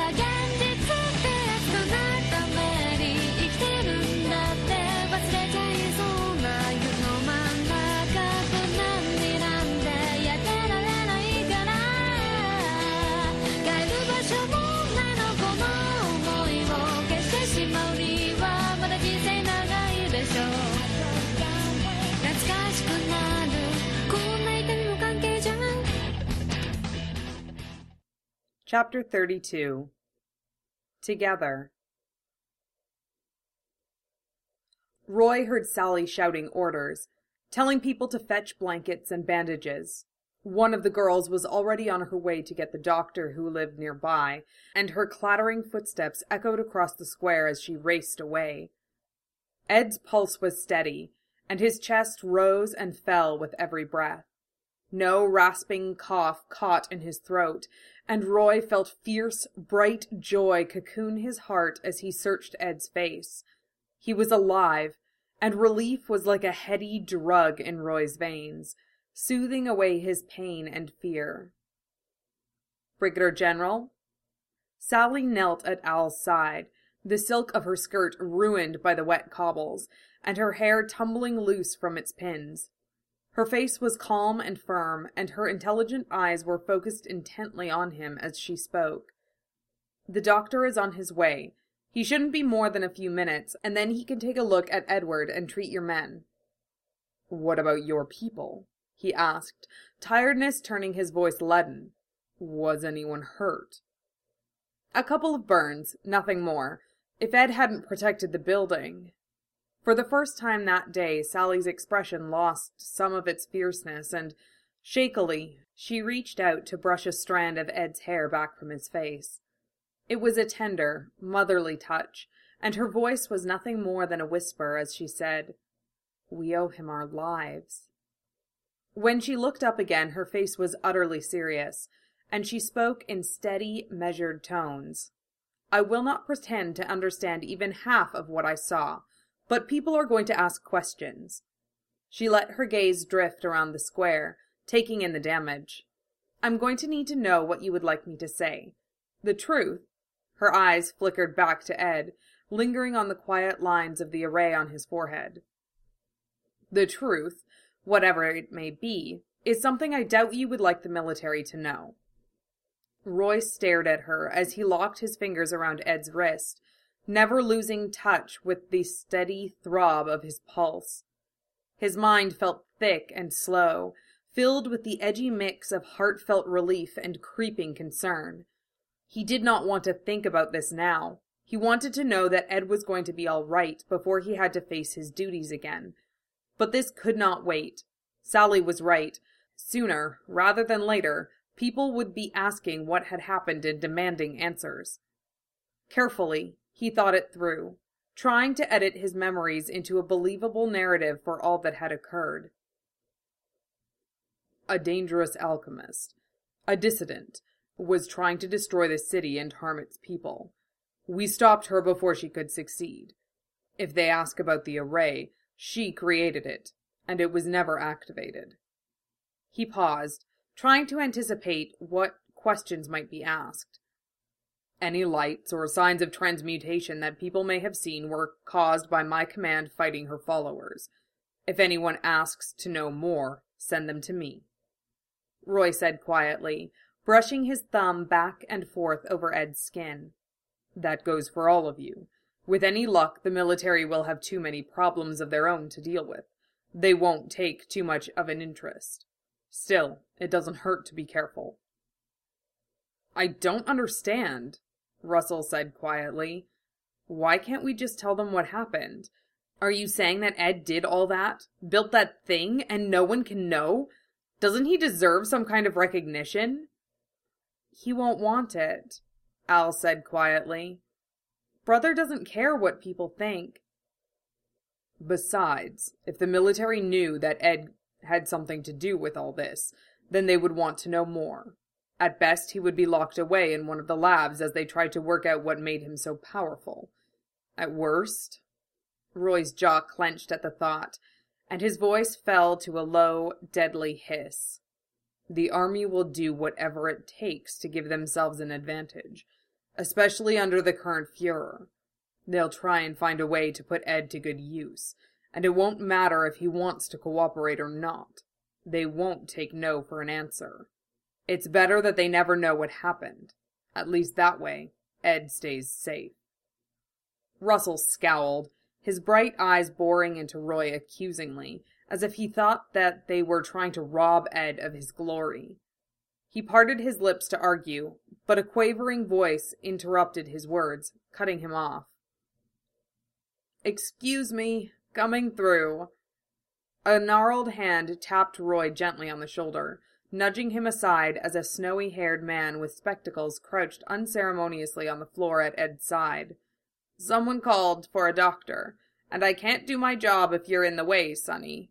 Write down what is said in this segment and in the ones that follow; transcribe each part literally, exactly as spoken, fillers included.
Chapter thirty-two. Together. Roy heard Sally shouting orders, telling people to fetch blankets and bandages. One of the girls was already on her way to get the doctor who lived nearby, and her clattering footsteps echoed across the square as she raced away. Ed's pulse was steady, and his chest rose and fell with every breath. No rasping cough caught in his throat, and Roy felt fierce, bright joy cocoon his heart as he searched Ed's face. He was alive, and relief was like a heady drug in Roy's veins, soothing away his pain and fear. "Brigadier General?" Sally knelt at Al's side, the silk of her skirt ruined by the wet cobbles, and her hair tumbling loose from its pins. Her face was calm and firm, and her intelligent eyes were focused intently on him as she spoke. "The doctor is on his way. He shouldn't be more than a few minutes, and then he can take a look at Edward and treat your men." "What about your people?" he asked, tiredness turning his voice leaden. "Was anyone hurt?" "A couple of burns, nothing more. If Ed hadn't protected the building..." For the first time that day, Sally's expression lost some of its fierceness, and, shakily, she reached out to brush a strand of Ed's hair back from his face. It was a tender, motherly touch, and her voice was nothing more than a whisper as she said, "We owe him our lives." When she looked up again, her face was utterly serious, and she spoke in steady, measured tones. "I will not pretend to understand even half of what I saw, but people are going to ask questions." She let her gaze drift around the square, taking in the damage. "I'm going to need to know what you would like me to say. The truth." Her eyes flickered back to Ed, lingering on the quiet lines of the array on his forehead. "The truth, whatever it may be, is something I doubt you would like the military to know." Roy stared at her as he locked his fingers around Ed's wrist, never losing touch with the steady throb of his pulse. His mind felt thick and slow, filled with the edgy mix of heartfelt relief and creeping concern. He did not want to think about this now. He wanted to know that Ed was going to be all right before he had to face his duties again. But this could not wait. Sally was right. Sooner, rather than later, people would be asking what had happened and demanding answers. Carefully, he thought it through, trying to edit his memories into a believable narrative for all that had occurred. "A dangerous alchemist, a dissident, was trying to destroy the city and harm its people. We stopped her before she could succeed. If they ask about the array, she created it, and it was never activated." He paused, trying to anticipate what questions might be asked. "Any lights or signs of transmutation that people may have seen were caused by my command fighting her followers. If anyone asks to know more, send them to me," Roy said quietly, brushing his thumb back and forth over Ed's skin. "That goes for all of you. With any luck, the military will have too many problems of their own to deal with. They won't take too much of an interest. Still, it doesn't hurt to be careful." "I don't understand," Russell said quietly. "Why can't we just tell them what happened? Are you saying that Ed did all that, built that thing, and no one can know? Doesn't he deserve some kind of recognition?" "He won't want it," Al said quietly. "Brother doesn't care what people think." "Besides, if the military knew that Ed had something to do with all this, then they would want to know more. At best, he would be locked away in one of the labs as they tried to work out what made him so powerful. At worst..." Roy's jaw clenched at the thought, and his voice fell to a low, deadly hiss. "The army will do whatever it takes to give themselves an advantage. especially under the current Fuhrer. They'll try and find a way to put Ed to good use, and it won't matter if he wants to cooperate or not. They won't take no for an answer. It's better that they never know what happened. At least that way, Ed stays safe." Russell scowled, his bright eyes boring into Roy accusingly, as if he thought that they were trying to rob Ed of his glory. He parted his lips to argue, but a quavering voice interrupted his words, cutting him off. "Excuse me, coming through." A gnarled hand tapped Roy gently on the shoulder, nudging him aside as a snowy-haired man with spectacles crouched unceremoniously on the floor at Ed's side. "Someone called for a doctor, and I can't do my job if you're in the way, Sonny."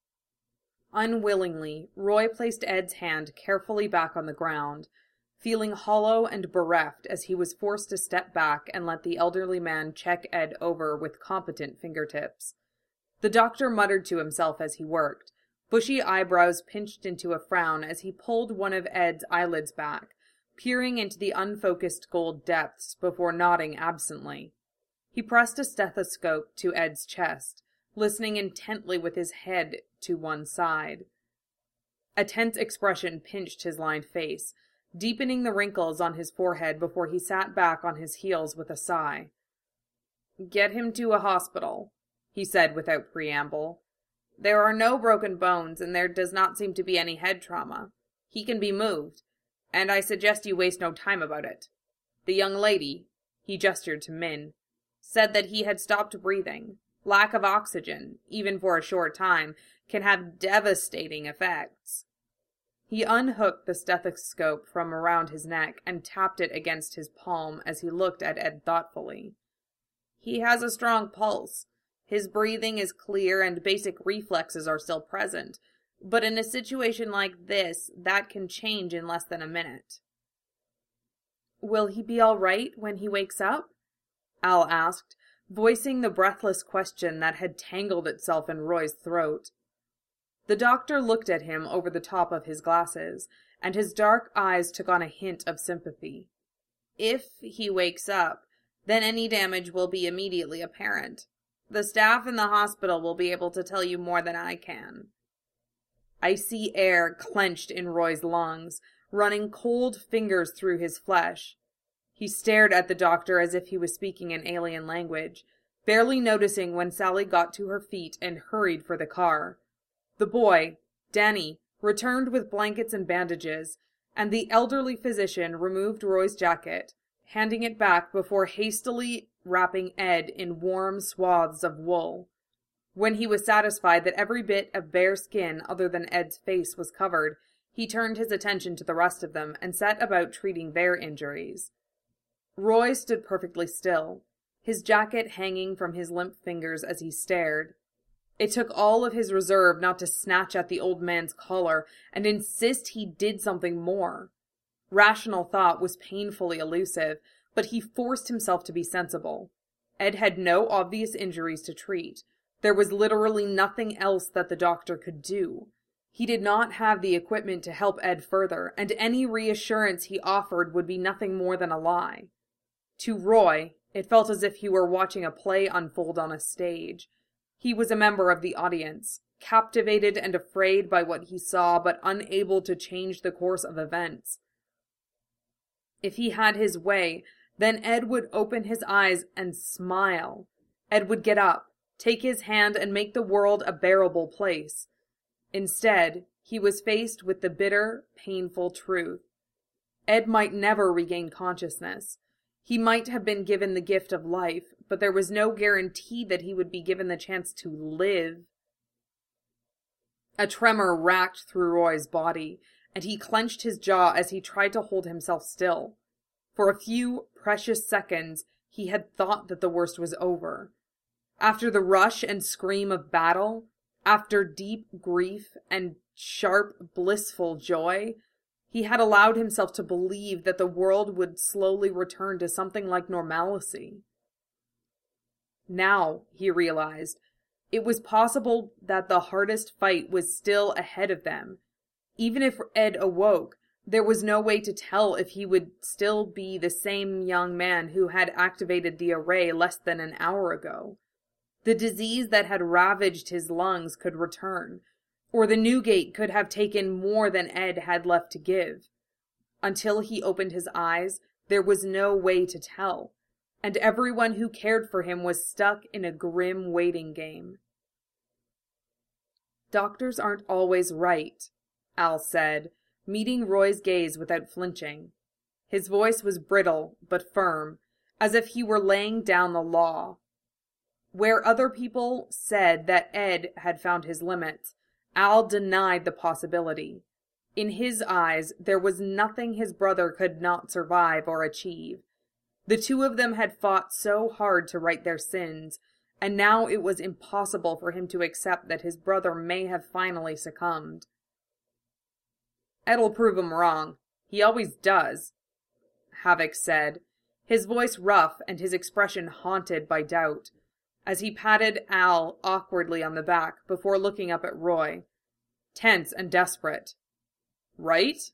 Unwillingly, Roy placed Ed's hand carefully back on the ground, feeling hollow and bereft as he was forced to step back and let the elderly man check Ed over with competent fingertips. The doctor muttered to himself as he worked, bushy eyebrows pinched into a frown as he pulled one of Ed's eyelids back, peering into the unfocused gold depths before nodding absently. He pressed a stethoscope to Ed's chest, listening intently with his head to one side. A tense expression pinched his lined face, deepening the wrinkles on his forehead before he sat back on his heels with a sigh. "Get him to a hospital," he said without preamble. "There are no broken bones, and there does not seem to be any head trauma. He can be moved, and I suggest you waste no time about it. The young lady," he gestured to Min, "said that he had stopped breathing. Lack of oxygen, even for a short time, can have devastating effects." He unhooked the stethoscope from around his neck and tapped it against his palm as he looked at Ed thoughtfully. "He has a strong pulse. His breathing is clear and basic reflexes are still present, but in a situation like this, that can change in less than a minute." "Will he be all right when he wakes up?" Al asked, voicing the breathless question that had tangled itself in Roy's throat. The doctor looked at him over the top of his glasses, and his dark eyes took on a hint of sympathy. "If he wakes up, then any damage will be immediately apparent. The staff in the hospital will be able to tell you more than I can." Icy air clenched in Roy's lungs, running cold fingers through his flesh. He stared at the doctor as if he was speaking an alien language, barely noticing when Sally got to her feet and hurried for the car. The boy, Danny, returned with blankets and bandages, and the elderly physician removed Roy's jacket, handing it back before hastily wrapping Ed in warm swaths of wool. When he was satisfied that every bit of bare skin other than Ed's face was covered, he turned his attention to the rest of them and set about treating their injuries. Roy stood perfectly still, his jacket hanging from his limp fingers as he stared. It took all of his reserve not to snatch at the old man's collar and insist he did something more. Rational thought was painfully elusive, but he forced himself to be sensible. Ed had no obvious injuries to treat. There was literally nothing else that the doctor could do. He did not have the equipment to help Ed further, and any reassurance he offered would be nothing more than a lie. To Roy, it felt as if he were watching a play unfold on a stage. He was a member of the audience, captivated and afraid by what he saw, but unable to change the course of events. If he had his way, then Ed would open his eyes and smile. Ed would get up, take his hand, and make the world a bearable place. Instead, he was faced with the bitter, painful truth. Ed might never regain consciousness. He might have been given the gift of life, but there was no guarantee that he would be given the chance to live. A tremor racked through Roy's body, and he clenched his jaw as he tried to hold himself still. For a few precious seconds, he had thought that the worst was over. After the rush and scream of battle, after deep grief and sharp, blissful joy, he had allowed himself to believe that the world would slowly return to something like normalcy. Now, he realized, it was possible that the hardest fight was still ahead of them. Even if Ed awoke, There was no way to tell if he would still be the same young man who had activated the array less than an hour ago. The disease that had ravaged his lungs could return, or the Newgate could have taken more than Ed had left to give. Until he opened his eyes, there was no way to tell, and everyone who cared for him was stuck in a grim waiting game. "Doctors aren't always right," Al said, meeting Roy's gaze without flinching. His voice was brittle but firm, as if he were laying down the law. Where other people said that Ed had found his limits, Al denied the possibility. In his eyes, there was nothing his brother could not survive or achieve. The two of them had fought so hard to right their sins, and now it was impossible for him to accept that his brother may have finally succumbed. "Ed'll prove him wrong. He always does," Havoc said, his voice rough and his expression haunted by doubt, as he patted Al awkwardly on the back before looking up at Roy, tense and desperate. "Right?"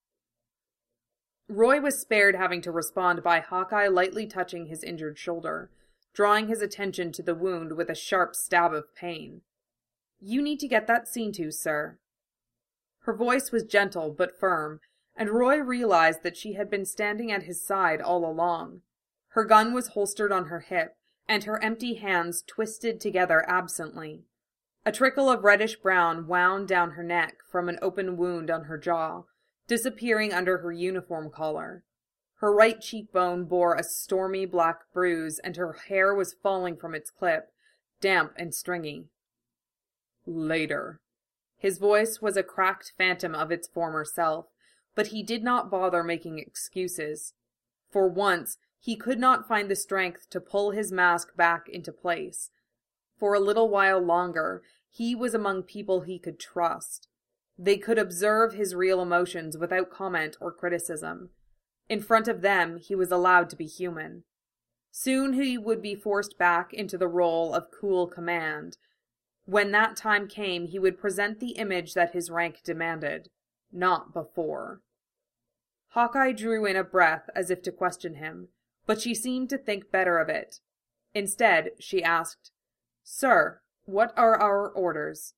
Roy was spared having to respond by Hawkeye lightly touching his injured shoulder, drawing his attention to the wound with a sharp stab of pain. "You need to get that seen to, sir." Her voice was gentle but firm, and Roy realized that she had been standing at his side all along. Her gun was holstered on her hip, and her empty hands twisted together absently. A trickle of reddish-brown wound down her neck from an open wound on her jaw, disappearing under her uniform collar. Her right cheekbone bore a stormy black bruise, and her hair was falling from its clip, damp and stringy. "Later." His voice was a cracked phantom of its former self, but he did not bother making excuses. For once, he could not find the strength to pull his mask back into place. For a little while longer, he was among people he could trust. They could observe his real emotions without comment or criticism. In front of them, he was allowed to be human. Soon he would be forced back into the role of cool command. When that time came, he would present the image that his rank demanded, not before. Hawkeye drew in a breath as if to question him, but she seemed to think better of it. Instead, she asked, "Sir, what are our orders?"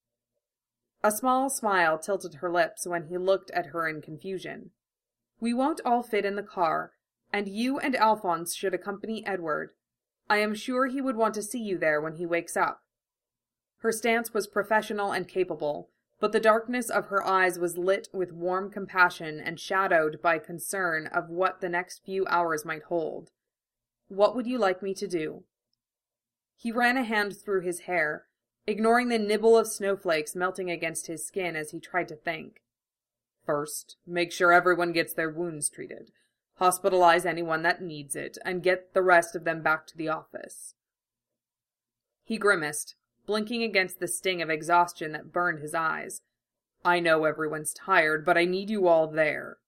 A small smile tilted her lips when he looked at her in confusion. "We won't all fit in the car, and you and Alphonse should accompany Edward. I am sure he would want to see you there when he wakes up." Her stance was professional and capable, but the darkness of her eyes was lit with warm compassion and shadowed by concern of what the next few hours might hold. "What would you like me to do?" He ran a hand through his hair, ignoring the nibble of snowflakes melting against his skin as he tried to think. "First, make sure everyone gets their wounds treated. Hospitalize anyone that needs it, and get the rest of them back to the office." He grimaced, blinking against the sting of exhaustion that burned his eyes. "I know everyone's tired, but I need you all there."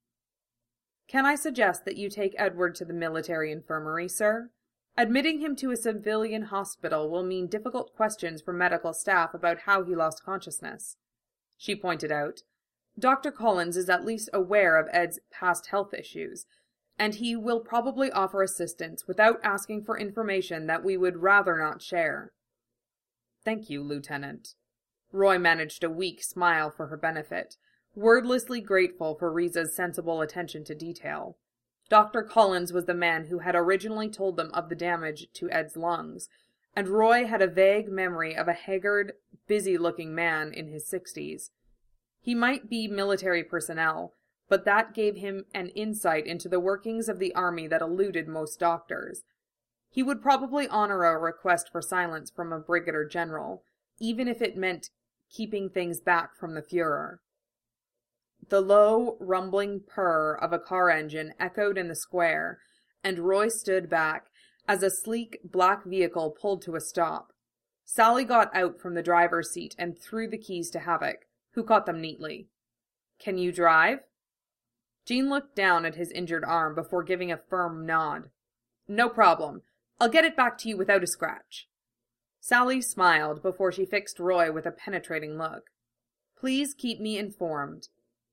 "Can I suggest that you take Edward to the military infirmary, sir? Admitting him to a civilian hospital will mean difficult questions from medical staff about how he lost consciousness," she pointed out. "Doctor Collins is at least aware of Ed's past health issues, and he will probably offer assistance without asking for information that we would rather not share." "Thank you, Lieutenant." Roy managed a weak smile for her benefit, wordlessly grateful for Riza's sensible attention to detail. Doctor Collins was the man who had originally told them of the damage to Ed's lungs, and Roy had a vague memory of a haggard, busy-looking man in his sixties. He might be military personnel, but that gave him an insight into the workings of the army that eluded most doctors. He would probably honor a request for silence from a brigadier general, even if it meant keeping things back from the Führer. The low, rumbling purr of a car engine echoed in the square, and Roy stood back as a sleek black vehicle pulled to a stop. Sally got out from the driver's seat and threw the keys to Havoc, who caught them neatly. "Can you drive?" Jean looked down at his injured arm before giving a firm nod. "No problem. I'll get it back to you without a scratch." Sally smiled before she fixed Roy with a penetrating look. "Please keep me informed."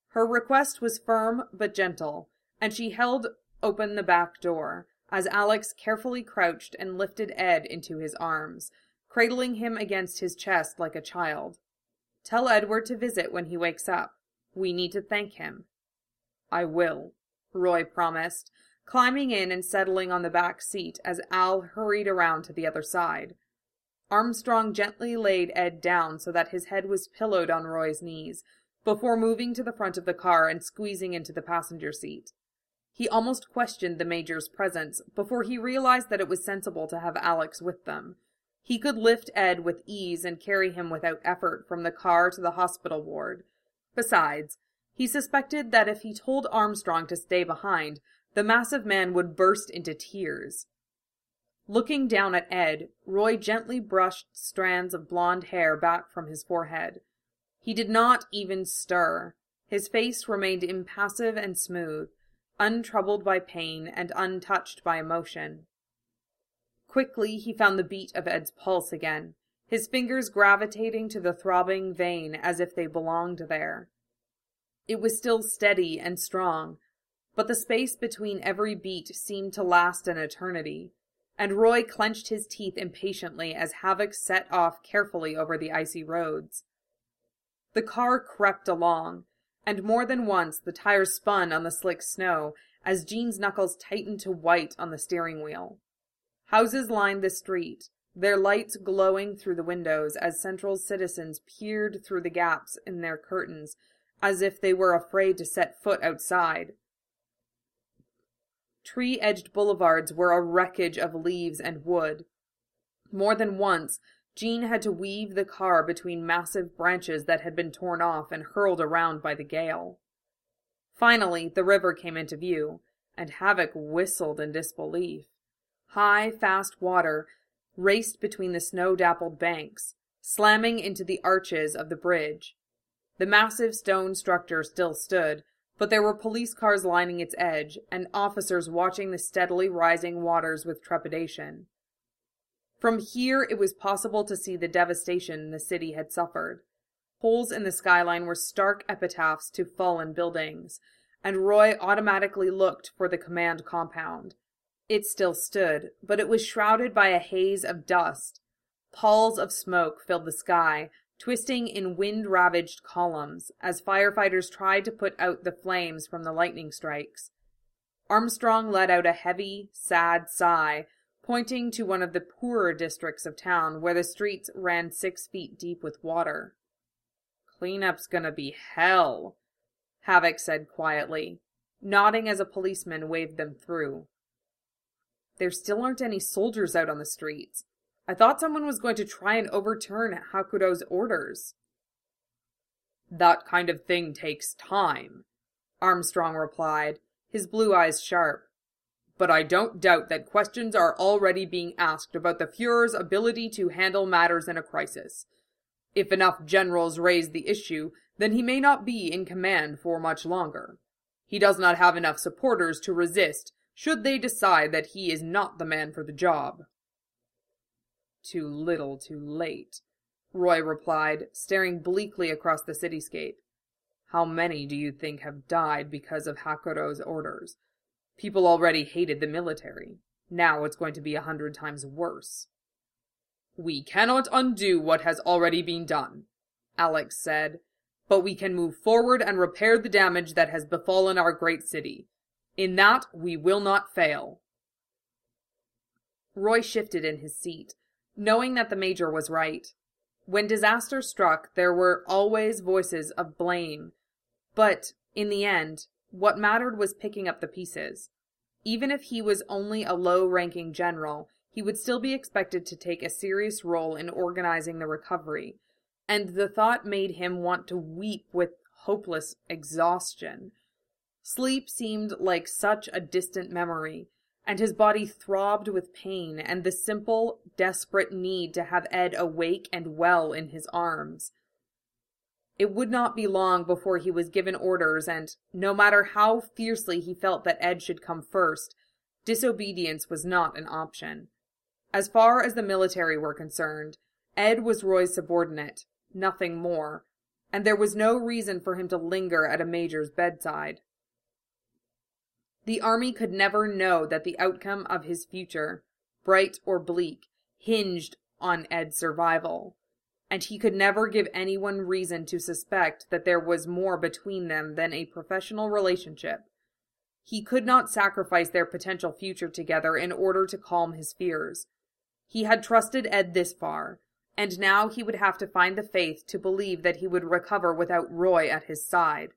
Her request was firm but gentle, and she held open the back door, as Alex carefully crouched and lifted Ed into his arms, cradling him against his chest like a child. "Tell Edward to visit when he wakes up. We need to thank him." "I will," Roy promised, climbing in and settling on the back seat as Al hurried around to the other side. Armstrong gently laid Ed down so that his head was pillowed on Roy's knees, before moving to the front of the car and squeezing into the passenger seat. He almost questioned the Major's presence before he realized that it was sensible to have Alex with them. He could lift Ed with ease and carry him without effort from the car to the hospital ward. Besides, he suspected that if he told Armstrong to stay behind, the massive man would burst into tears. Looking down at Ed, Roy gently brushed strands of blonde hair back from his forehead. He did not even stir. His face remained impassive and smooth, untroubled by pain and untouched by emotion. Quickly he found the beat of Ed's pulse again, his fingers gravitating to the throbbing vein as if they belonged there. It was still steady and strong, but the space between every beat seemed to last an eternity, and Roy clenched his teeth impatiently as Havoc set off carefully over the icy roads. The car crept along, and more than once the tires spun on the slick snow as Jean's knuckles tightened to white on the steering wheel. Houses lined the street, their lights glowing through the windows as Central's citizens peered through the gaps in their curtains as if they were afraid to set foot outside. Tree-edged boulevards were a wreckage of leaves and wood. More than once, Jean had to weave the car between massive branches that had been torn off and hurled around by the gale. Finally, the river came into view, and Havoc whistled in disbelief. High, fast water raced between the snow-dappled banks, slamming into the arches of the bridge. The massive stone structure still stood, but there were police cars lining its edge, and officers watching the steadily rising waters with trepidation. From here it was possible to see the devastation the city had suffered. Holes in the skyline were stark epitaphs to fallen buildings, and Roy automatically looked for the command compound. It still stood, but it was shrouded by a haze of dust. Palls of smoke filled the sky, twisting in wind-ravaged columns, as firefighters tried to put out the flames from the lightning strikes. Armstrong let out a heavy, sad sigh, pointing to one of the poorer districts of town where the streets ran six feet deep with water. "Cleanup's gonna be hell," Havoc said quietly, nodding as a policeman waved them through. "There still aren't any soldiers out on the streets. I thought someone was going to try and overturn Hakudo's orders." "That kind of thing takes time," Armstrong replied, his blue eyes sharp. "But I don't doubt that questions are already being asked about the Fuhrer's ability to handle matters in a crisis. If enough generals raise the issue, then he may not be in command for much longer. He does not have enough supporters to resist should they decide that he is not the man for the job." "Too little, too late," Roy replied, staring bleakly across the cityscape. "How many do you think have died because of Hakudo's orders? People already hated the military. Now it's going to be a hundred times worse." "We cannot undo what has already been done," Alex said, "but we can move forward and repair the damage that has befallen our great city. In that we will not fail." Roy shifted in his seat, knowing that the Major was right. When disaster struck, there were always voices of blame. But, in the end, what mattered was picking up the pieces. Even if he was only a low-ranking general, he would still be expected to take a serious role in organizing the recovery, and the thought made him want to weep with hopeless exhaustion. Sleep seemed like such a distant memory, and his body throbbed with pain and the simple, desperate need to have Ed awake and well in his arms. It would not be long before he was given orders, and, no matter how fiercely he felt that Ed should come first, disobedience was not an option. As far as the military were concerned, Ed was Roy's subordinate, nothing more, and there was no reason for him to linger at a major's bedside. The army could never know that the outcome of his future, bright or bleak, hinged on Ed's survival, and he could never give anyone reason to suspect that there was more between them than a professional relationship. He could not sacrifice their potential future together in order to calm his fears. He had trusted Ed this far, and now he would have to find the faith to believe that he would recover without Roy at his side.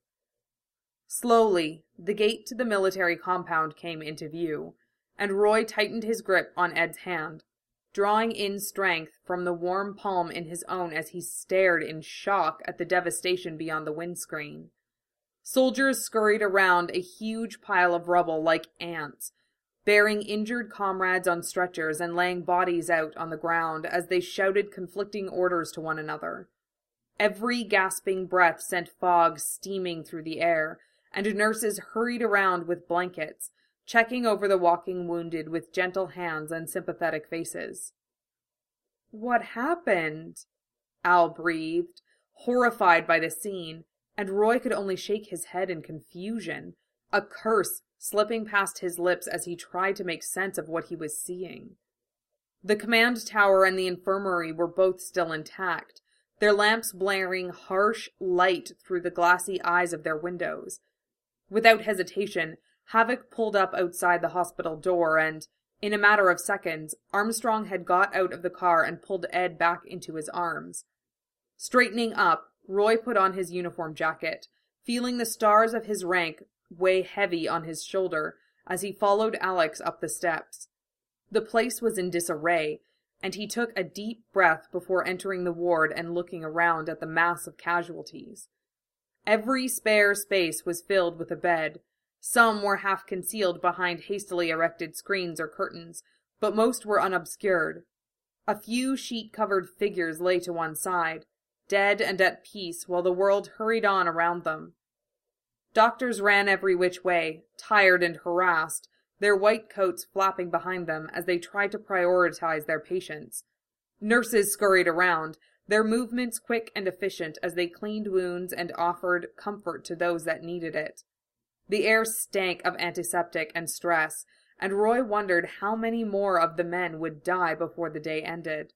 Slowly, the gate to the military compound came into view, and Roy tightened his grip on Ed's hand, drawing in strength from the warm palm in his own as he stared in shock at the devastation beyond the windscreen. Soldiers scurried around a huge pile of rubble like ants, bearing injured comrades on stretchers and laying bodies out on the ground as they shouted conflicting orders to one another. Every gasping breath sent fog steaming through the air, and nurses hurried around with blankets, checking over the walking wounded with gentle hands and sympathetic faces. "What happened?" Al breathed, horrified by the scene, and Roy could only shake his head in confusion, a curse slipping past his lips as he tried to make sense of what he was seeing. The command tower and the infirmary were both still intact, their lamps blaring harsh light through the glassy eyes of their windows. Without hesitation, Havoc pulled up outside the hospital door and, in a matter of seconds, Armstrong had got out of the car and pulled Ed back into his arms. Straightening up, Roy put on his uniform jacket, feeling the stars of his rank weigh heavy on his shoulder as he followed Alex up the steps. The place was in disarray, and he took a deep breath before entering the ward and looking around at the mass of casualties. Every spare space was filled with a bed. Some were half concealed behind hastily erected screens or curtains, but most were unobscured. A few sheet-covered figures lay to one side, dead and at peace, while the world hurried on around them. Doctors ran every which way, tired and harassed, their white coats flapping behind them as they tried to prioritize their patients. Nurses scurried around, their movements quick and efficient as they cleaned wounds and offered comfort to those that needed it. The air stank of antiseptic and stress, and Roy wondered how many more of the men would die before the day ended.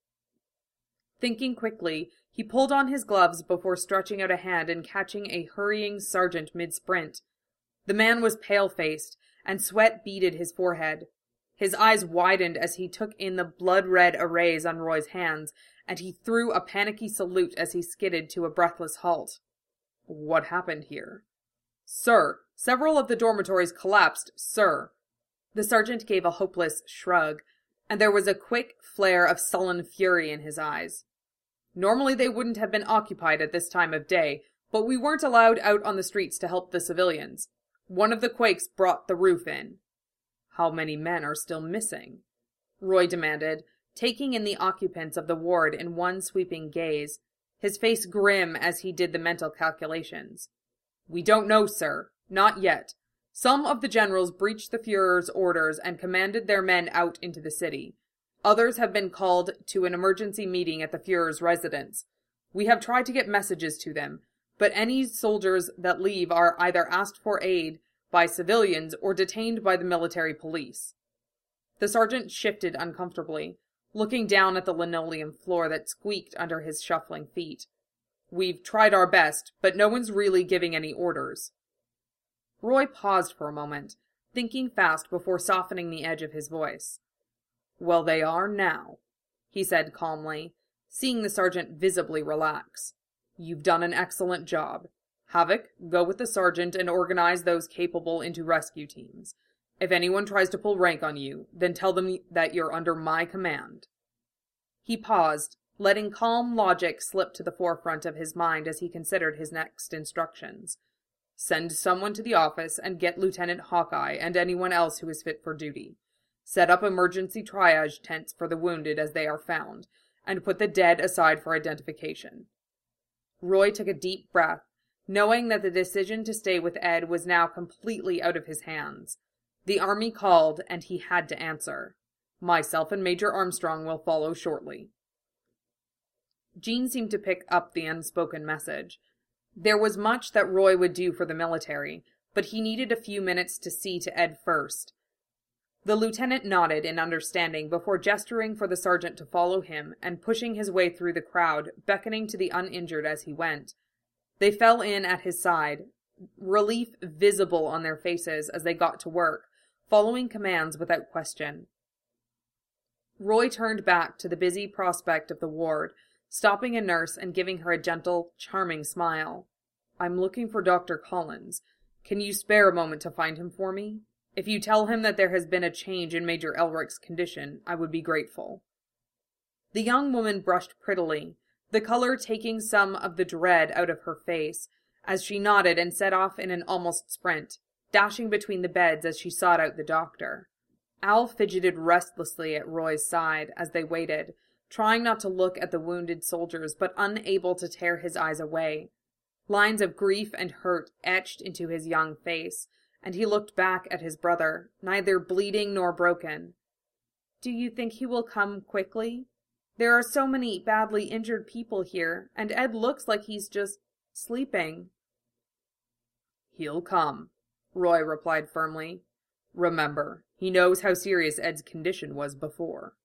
Thinking quickly, he pulled on his gloves before stretching out a hand and catching a hurrying sergeant mid-sprint. The man was pale-faced, and sweat beaded his forehead. His eyes widened as he took in the blood-red arrays on Roy's hands, and he threw a panicky salute as he skidded to a breathless halt. "What happened here?" "Sir, several of the dormitories collapsed, sir." The sergeant gave a hopeless shrug, and there was a quick flare of sullen fury in his eyes. "Normally they wouldn't have been occupied at this time of day, but we weren't allowed out on the streets to help the civilians. One of the quakes brought the roof in." "How many men are still missing?" Roy demanded, taking in the occupants of the ward in one sweeping gaze, his face grim as he did the mental calculations. "We don't know, sir. Not yet. Some of the generals breached the Führer's orders and commanded their men out into the city. Others have been called to an emergency meeting at the Führer's residence. We have tried to get messages to them, but any soldiers that leave are either asked for aid by civilians or detained by the military police." The sergeant shifted uncomfortably, looking down at the linoleum floor that squeaked under his shuffling feet. "We've tried our best, but no one's really giving any orders." Roy paused for a moment, thinking fast before softening the edge of his voice. "Well, they are now," he said calmly, seeing the sergeant visibly relax. "You've done an excellent job. Havoc, go with the sergeant and organize those capable into rescue teams. If anyone tries to pull rank on you, then tell them that you're under my command." He paused, letting calm logic slip to the forefront of his mind as he considered his next instructions. "Send someone to the office and get Lieutenant Hawkeye and anyone else who is fit for duty. Set up emergency triage tents for the wounded as they are found, and put the dead aside for identification." Roy took a deep breath, knowing that the decision to stay with Ed was now completely out of his hands. The army called, and he had to answer. "Myself and Major Armstrong will follow shortly." Jean seemed to pick up the unspoken message. There was much that Roy would do for the military, but he needed a few minutes to see to Ed first. The lieutenant nodded in understanding before gesturing for the sergeant to follow him and pushing his way through the crowd, beckoning to the uninjured as he went. They fell in at his side, relief visible on their faces as they got to work, following commands without question. Roy turned back to the busy prospect of the ward, stopping a nurse and giving her a gentle, charming smile. "I'm looking for Doctor Collins. Can you spare a moment to find him for me? If you tell him that there has been a change in Major Elric's condition, I would be grateful." The young woman brushed prettily, the color taking some of the dread out of her face, as she nodded and set off in an almost sprint, dashing between the beds as she sought out the doctor. Al fidgeted restlessly at Roy's side as they waited, trying not to look at the wounded soldiers, but unable to tear his eyes away. Lines of grief and hurt etched into his young face, and he looked back at his brother, neither bleeding nor broken. "Do you think he will come quickly? There are so many badly injured people here, and Ed looks like he's just sleeping." "He'll come," Roy replied firmly. "Remember, he knows how serious Ed's condition was before."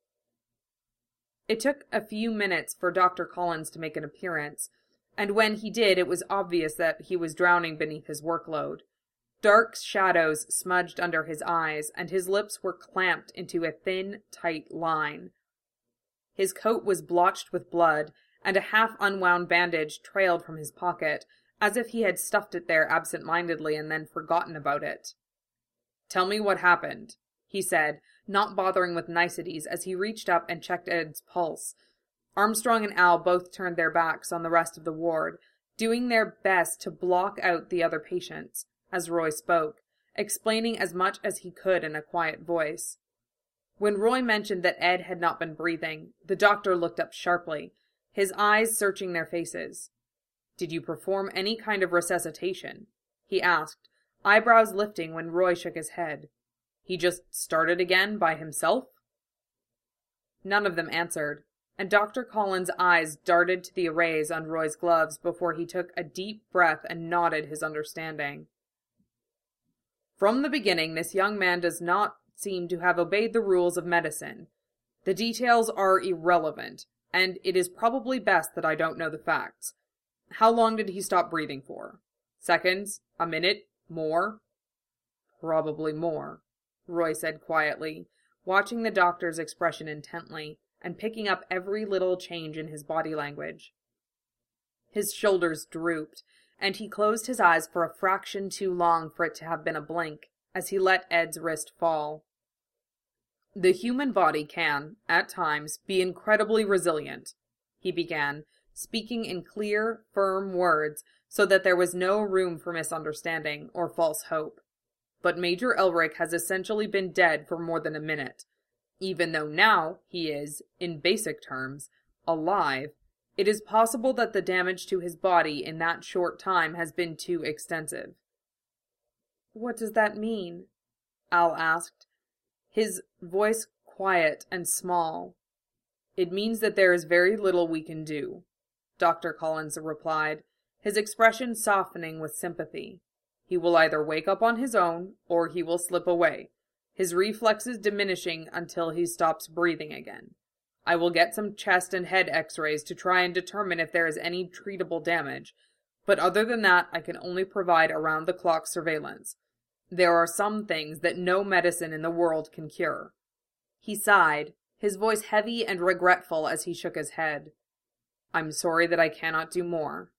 It took a few minutes for Doctor Collins to make an appearance, and when he did, it was obvious that he was drowning beneath his workload. Dark shadows smudged under his eyes, and his lips were clamped into a thin, tight line. His coat was blotched with blood, and a half-unwound bandage trailed from his pocket, as if he had stuffed it there absent-mindedly and then forgotten about it. "Tell me what happened," he said, not bothering with niceties as he reached up and checked Ed's pulse. Armstrong and Al both turned their backs on the rest of the ward, doing their best to block out the other patients, as Roy spoke, explaining as much as he could in a quiet voice. When Roy mentioned that Ed had not been breathing, the doctor looked up sharply, his eyes searching their faces. "Did you perform any kind of resuscitation?" he asked, eyebrows lifting when Roy shook his head. "He just started again by himself?" None of them answered, and Doctor Collins' eyes darted to the arrays on Roy's gloves before he took a deep breath and nodded his understanding. "From the beginning, this young man does not seem to have obeyed the rules of medicine. The details are irrelevant, and it is probably best that I don't know the facts. How long did he stop breathing for? Seconds? A minute? More?" "Probably more," Roy said quietly, watching the doctor's expression intently, and picking up every little change in his body language. His shoulders drooped, and he closed his eyes for a fraction too long for it to have been a blink, as he let Ed's wrist fall. "The human body can, at times, be incredibly resilient," he began, speaking in clear, firm words so that there was no room for misunderstanding or false hope. "But Major Elric has essentially been dead for more than a minute. Even though now he is, in basic terms, alive, it is possible that the damage to his body in that short time has been too extensive." "What does that mean?" Al asked, his voice quiet and small. "It means that there is very little we can do," Doctor Collins replied, his expression softening with sympathy. "He will either wake up on his own, or he will slip away, his reflexes diminishing until he stops breathing again. I will get some chest and head x-rays to try and determine if there is any treatable damage, but other than that I can only provide around-the-clock surveillance. There are some things that no medicine in the world can cure." He sighed, his voice heavy and regretful as he shook his head. "I'm sorry that I cannot do more."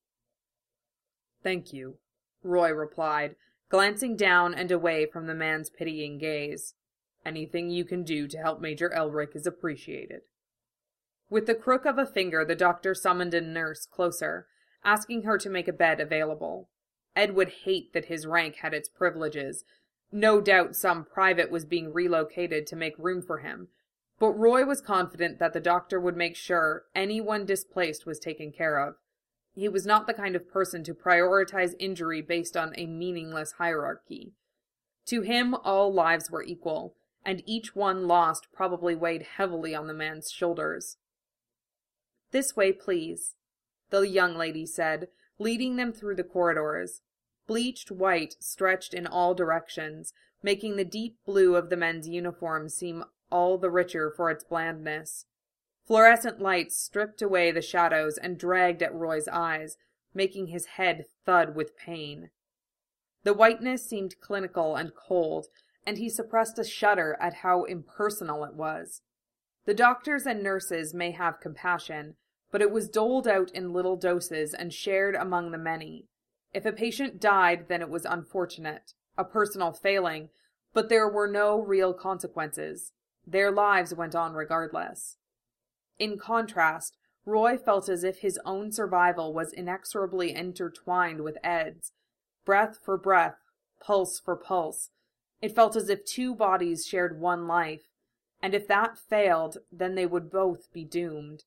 "Thank you," Roy replied, glancing down and away from the man's pitying gaze. "Anything you can do to help Major Elric is appreciated." With the crook of a finger, the doctor summoned a nurse closer, asking her to make a bed available. Ed would hate that his rank had its privileges. No doubt some private was being relocated to make room for him, but Roy was confident that the doctor would make sure anyone displaced was taken care of. He was not the kind of person to prioritize injury based on a meaningless hierarchy. To him, all lives were equal, and each one lost probably weighed heavily on the man's shoulders. "This way, please," the young lady said, leading them through the corridors. Bleached white stretched in all directions, making the deep blue of the men's uniforms seem all the richer for its blandness. Fluorescent lights stripped away the shadows and dragged at Roy's eyes, making his head thud with pain. The whiteness seemed clinical and cold, and he suppressed a shudder at how impersonal it was. The doctors and nurses may have compassion, but it was doled out in little doses and shared among the many. If a patient died, then it was unfortunate, a personal failing, but there were no real consequences. Their lives went on regardless. In contrast, Roy felt as if his own survival was inexorably intertwined with Ed's. Breath for breath, pulse for pulse. It felt as if two bodies shared one life, and if that failed, then they would both be doomed.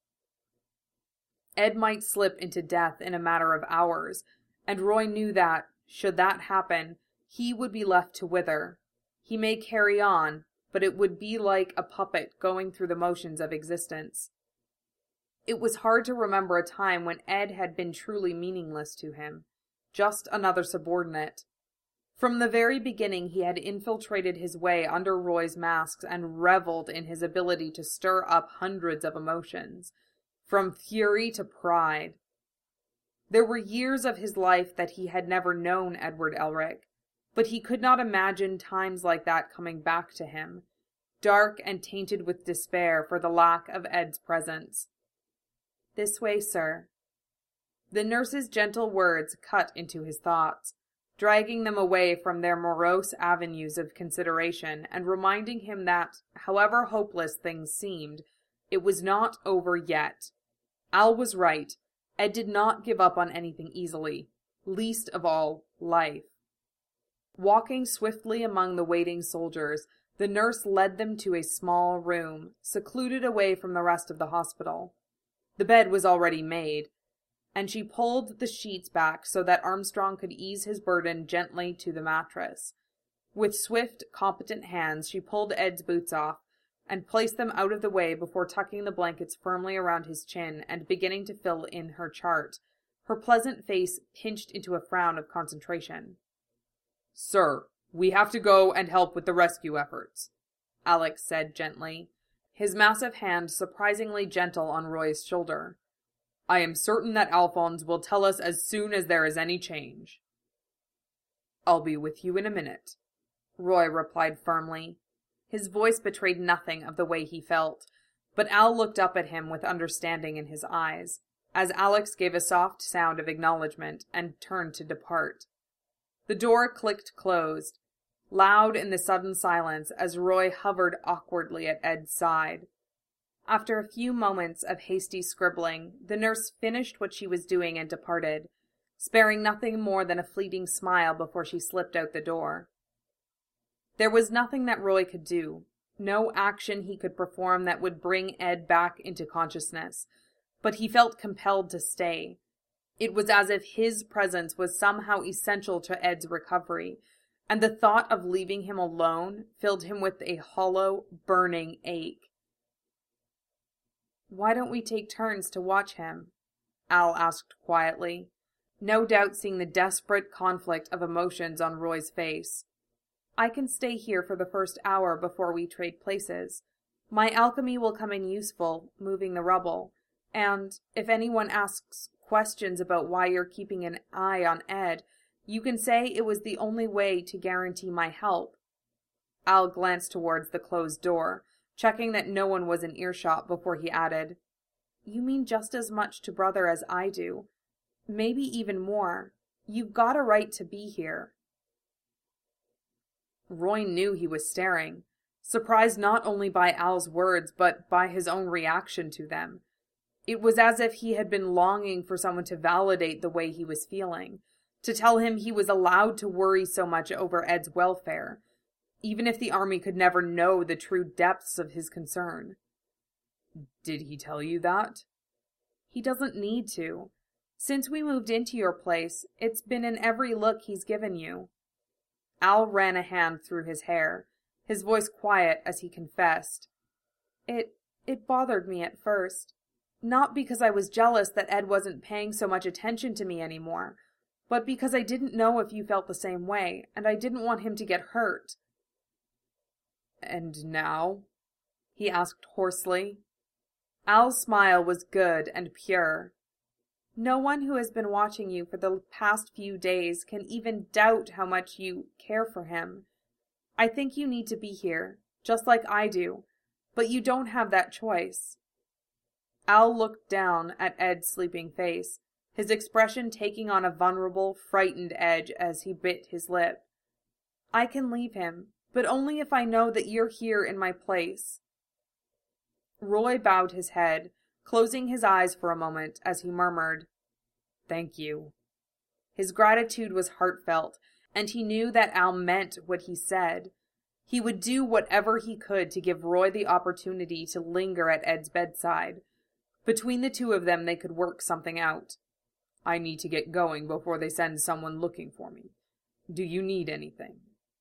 Ed might slip into death in a matter of hours, and Roy knew that, should that happen, he would be left to wither. He may carry on, but it would be like a puppet going through the motions of existence. It was hard to remember a time when Ed had been truly meaningless to him, just another subordinate. From the very beginning he had infiltrated his way under Roy's masks and reveled in his ability to stir up hundreds of emotions, from fury to pride. There were years of his life that he had never known Edward Elric, but he could not imagine times like that coming back to him, dark and tainted with despair for the lack of Ed's presence. "This way, sir." The nurse's gentle words cut into his thoughts, dragging them away from their morose avenues of consideration and reminding him that, however hopeless things seemed, it was not over yet. Al was right. Ed did not give up on anything easily, least of all life. Walking swiftly among the waiting soldiers, the nurse led them to a small room, secluded away from the rest of the hospital. The bed was already made, and she pulled the sheets back so that Armstrong could ease his burden gently to the mattress. With swift, competent hands, she pulled Ed's boots off and placed them out of the way before tucking the blankets firmly around his chin and beginning to fill in her chart, her pleasant face pinched into a frown of concentration. "Sir, we have to go and help with the rescue efforts," Alex said gently, his massive hand surprisingly gentle on Roy's shoulder. "I am certain that Alphonse will tell us as soon as there is any change." "I'll be with you in a minute," Roy replied firmly. His voice betrayed nothing of the way he felt, but Al looked up at him with understanding in his eyes, as Alex gave a soft sound of acknowledgement and turned to depart. The door clicked closed, loud in the sudden silence as Roy hovered awkwardly at Ed's side. After a few moments of hasty scribbling, the nurse finished what she was doing and departed, sparing nothing more than a fleeting smile before she slipped out the door. There was nothing that Roy could do, no action he could perform that would bring Ed back into consciousness, but he felt compelled to stay. It was as if his presence was somehow essential to Ed's recovery, and the thought of leaving him alone filled him with a hollow, burning ache. "Why don't we take turns to watch him?" Al asked quietly, no doubt seeing the desperate conflict of emotions on Roy's face. "I can stay here for the first hour before we trade places. My alchemy will come in useful, moving the rubble, and if anyone asks questions about why you're keeping an eye on Ed, you can say it was the only way to guarantee my help." Al glanced towards the closed door, checking that no one was in earshot before he added, "You mean just as much to Brother as I do. Maybe even more. You've got a right to be here." Roy knew he was staring, surprised not only by Al's words, but by his own reaction to them. It was as if he had been longing for someone to validate the way he was feeling, to tell him he was allowed to worry so much over Ed's welfare, even if the army could never know the true depths of his concern. "Did he tell you that?" "He doesn't need to. Since we moved into your place, it's been in every look he's given you." Al ran a hand through his hair, his voice quiet as he confessed. It, it bothered me at first. Not because I was jealous that Ed wasn't paying so much attention to me anymore, but because I didn't know if you felt the same way, and I didn't want him to get hurt." "And now?" he asked hoarsely. Al's smile was good and pure. "No one who has been watching you for the past few days can even doubt how much you care for him. I think you need to be here, just like I do, but you don't have that choice." Al looked down at Ed's sleeping face, his expression taking on a vulnerable, frightened edge as he bit his lip. "I can leave him, but only if I know that you're here in my place." Roy bowed his head, closing his eyes for a moment as he murmured, "Thank you." His gratitude was heartfelt, and he knew that Al meant what he said. He would do whatever he could to give Roy the opportunity to linger at Ed's bedside. Between the two of them they could work something out. "I need to get going before they send someone looking for me. Do you need anything?"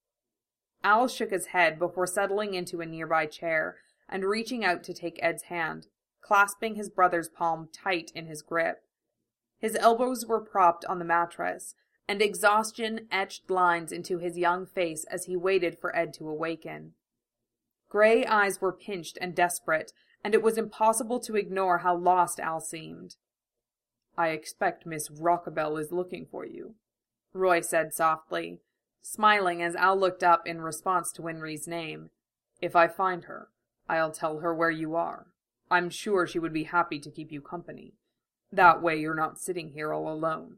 Al shook his head before settling into a nearby chair and reaching out to take Ed's hand, clasping his brother's palm tight in his grip. His elbows were propped on the mattress, and exhaustion etched lines into his young face as he waited for Ed to awaken. Gray eyes were pinched and desperate, and it was impossible to ignore how lost Al seemed. "I expect Miss Rockabelle is looking for you," Roy said softly, smiling as Al looked up in response to Winry's name. "If I find her, I'll tell her where you are. I'm sure she would be happy to keep you company. That way you're not sitting here all alone."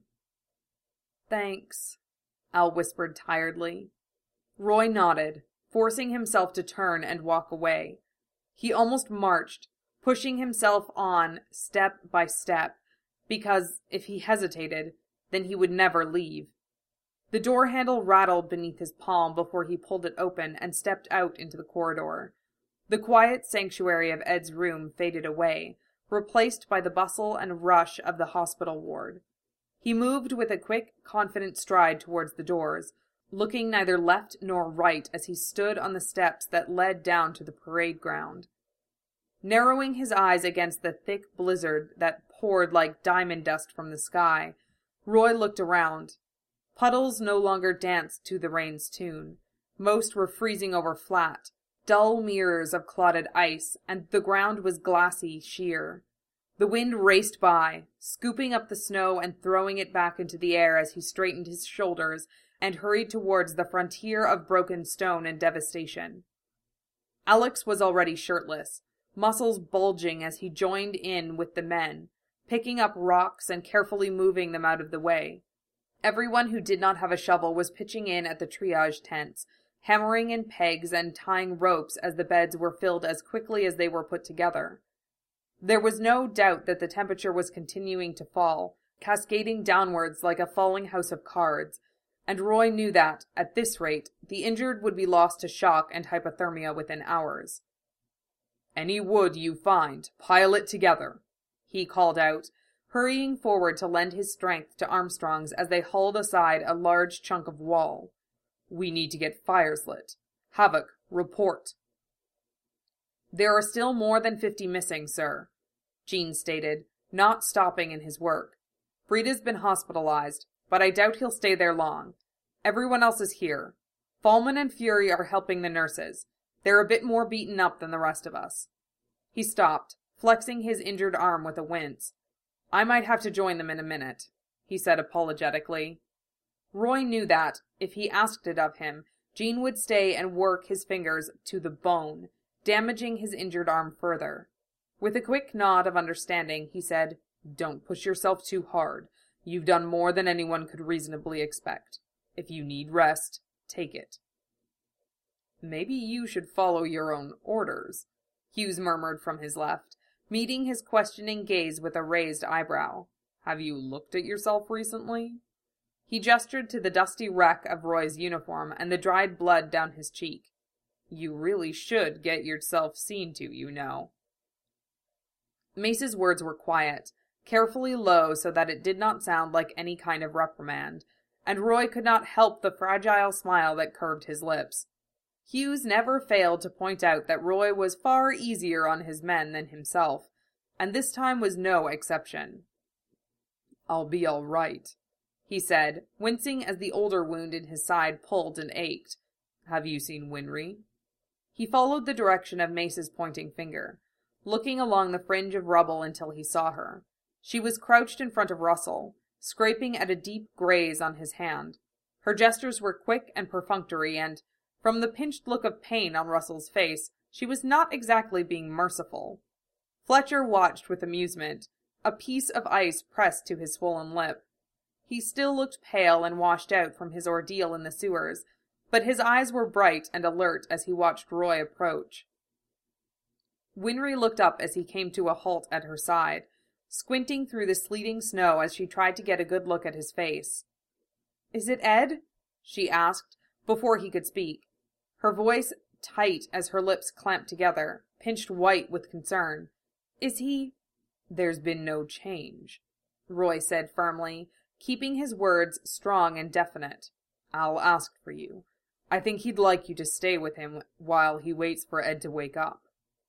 "Thanks," Al whispered tiredly. Roy nodded, forcing himself to turn and walk away. He almost marched, pushing himself on step by step, because if he hesitated, then he would never leave. The door handle rattled beneath his palm before he pulled it open and stepped out into the corridor. The quiet sanctuary of Ed's room faded away, replaced by the bustle and rush of the hospital ward. He moved with a quick, confident stride towards the doors, looking neither left nor right as he stood on the steps that led down to the parade ground. Narrowing his eyes against the thick blizzard that poured like diamond dust from the sky, Roy looked around. Puddles no longer danced to the rain's tune. Most were freezing over flat, dull mirrors of clotted ice, and the ground was glassy sheer. The wind raced by, scooping up the snow and throwing it back into the air as he straightened his shoulders and hurried towards the frontier of broken stone and devastation. Alex was already shirtless, muscles bulging as he joined in with the men, picking up rocks and carefully moving them out of the way. Everyone who did not have a shovel was pitching in at the triage tents, hammering in pegs and tying ropes as the beds were filled as quickly as they were put together. There was no doubt that the temperature was continuing to fall, cascading downwards like a falling house of cards, and Roy knew that, at this rate, the injured would be lost to shock and hypothermia within hours. "Any wood you find, pile it together," he called out, hurrying forward to lend his strength to Armstrong's as they hauled aside a large chunk of wall. "We need to get fires lit. Havoc, report." "There are still more than fifty missing, sir," Gene stated, not stopping in his work. "Frida's been hospitalized, but I doubt he'll stay there long. Everyone else is here. Fallman and Fury are helping the nurses. They're a bit more beaten up than the rest of us." He stopped, flexing his injured arm with a wince. "I might have to join them in a minute," he said apologetically. Roy knew that, if he asked it of him, Gene would stay and work his fingers to the bone, damaging his injured arm further. With a quick nod of understanding, he said, "Don't push yourself too hard. You've done more than anyone could reasonably expect. If you need rest, take it." "Maybe you should follow your own orders," Hughes murmured from his left, meeting his questioning gaze with a raised eyebrow. "Have you looked at yourself recently?" He gestured to the dusty wreck of Roy's uniform and the dried blood down his cheek. "You really should get yourself seen to, you know." Mace's words were quiet, carefully low so that it did not sound like any kind of reprimand, and Roy could not help the fragile smile that curved his lips. Hughes never failed to point out that Roy was far easier on his men than himself, and this time was no exception. "I'll be all right," he said, wincing as the older wound in his side pulled and ached. "Have you seen Winry?" He followed the direction of Mace's pointing finger, looking along the fringe of rubble until he saw her. She was crouched in front of Russell, scraping at a deep graze on his hand. Her gestures were quick and perfunctory, and, from the pinched look of pain on Russell's face, she was not exactly being merciful. Fletcher watched with amusement, a piece of ice pressed to his swollen lip. He still looked pale and washed out from his ordeal in the sewers, but his eyes were bright and alert as he watched Roy approach. Winry looked up as he came to a halt at her side, squinting through the sleeting snow as she tried to get a good look at his face. "Is it Ed?" she asked, before he could speak. Her voice, tight as her lips clamped together, pinched white with concern. "Is he—" "There's been no change," Roy said firmly, keeping his words strong and definite. "I'll ask for you. I think he'd like you to stay with him while he waits for Ed to wake up."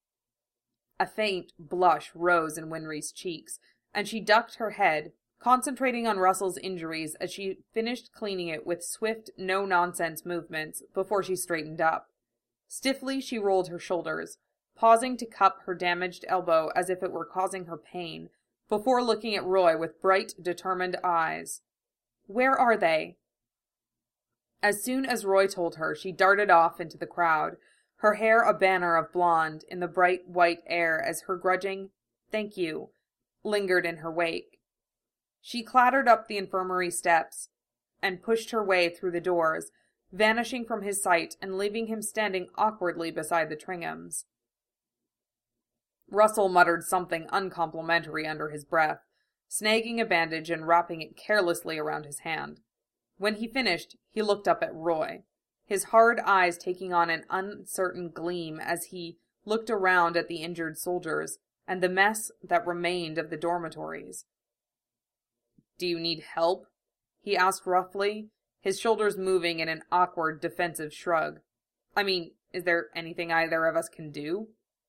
A faint blush rose in Winry's cheeks, and she ducked her head, concentrating on Russell's injuries as she finished cleaning it with swift, no-nonsense movements before she straightened up. Stiffly she rolled her shoulders, pausing to cup her damaged elbow as if it were causing her pain, before looking at Roy with bright, determined eyes. "Where are they?" As soon as Roy told her, she darted off into the crowd, her hair a banner of blonde in the bright white air as her grudging "thank you" lingered in her wake. She clattered up the infirmary steps and pushed her way through the doors, vanishing from his sight and leaving him standing awkwardly beside the Tringhams. Russell muttered something uncomplimentary under his breath, snagging a bandage and wrapping it carelessly around his hand. When he finished, he looked up at Roy, his hard eyes taking on an uncertain gleam as he looked around at the injured soldiers and the mess that remained of the dormitories. "Do you need help?" he asked roughly, his shoulders moving in an awkward, defensive shrug. "I mean, is there anything either of us can do?"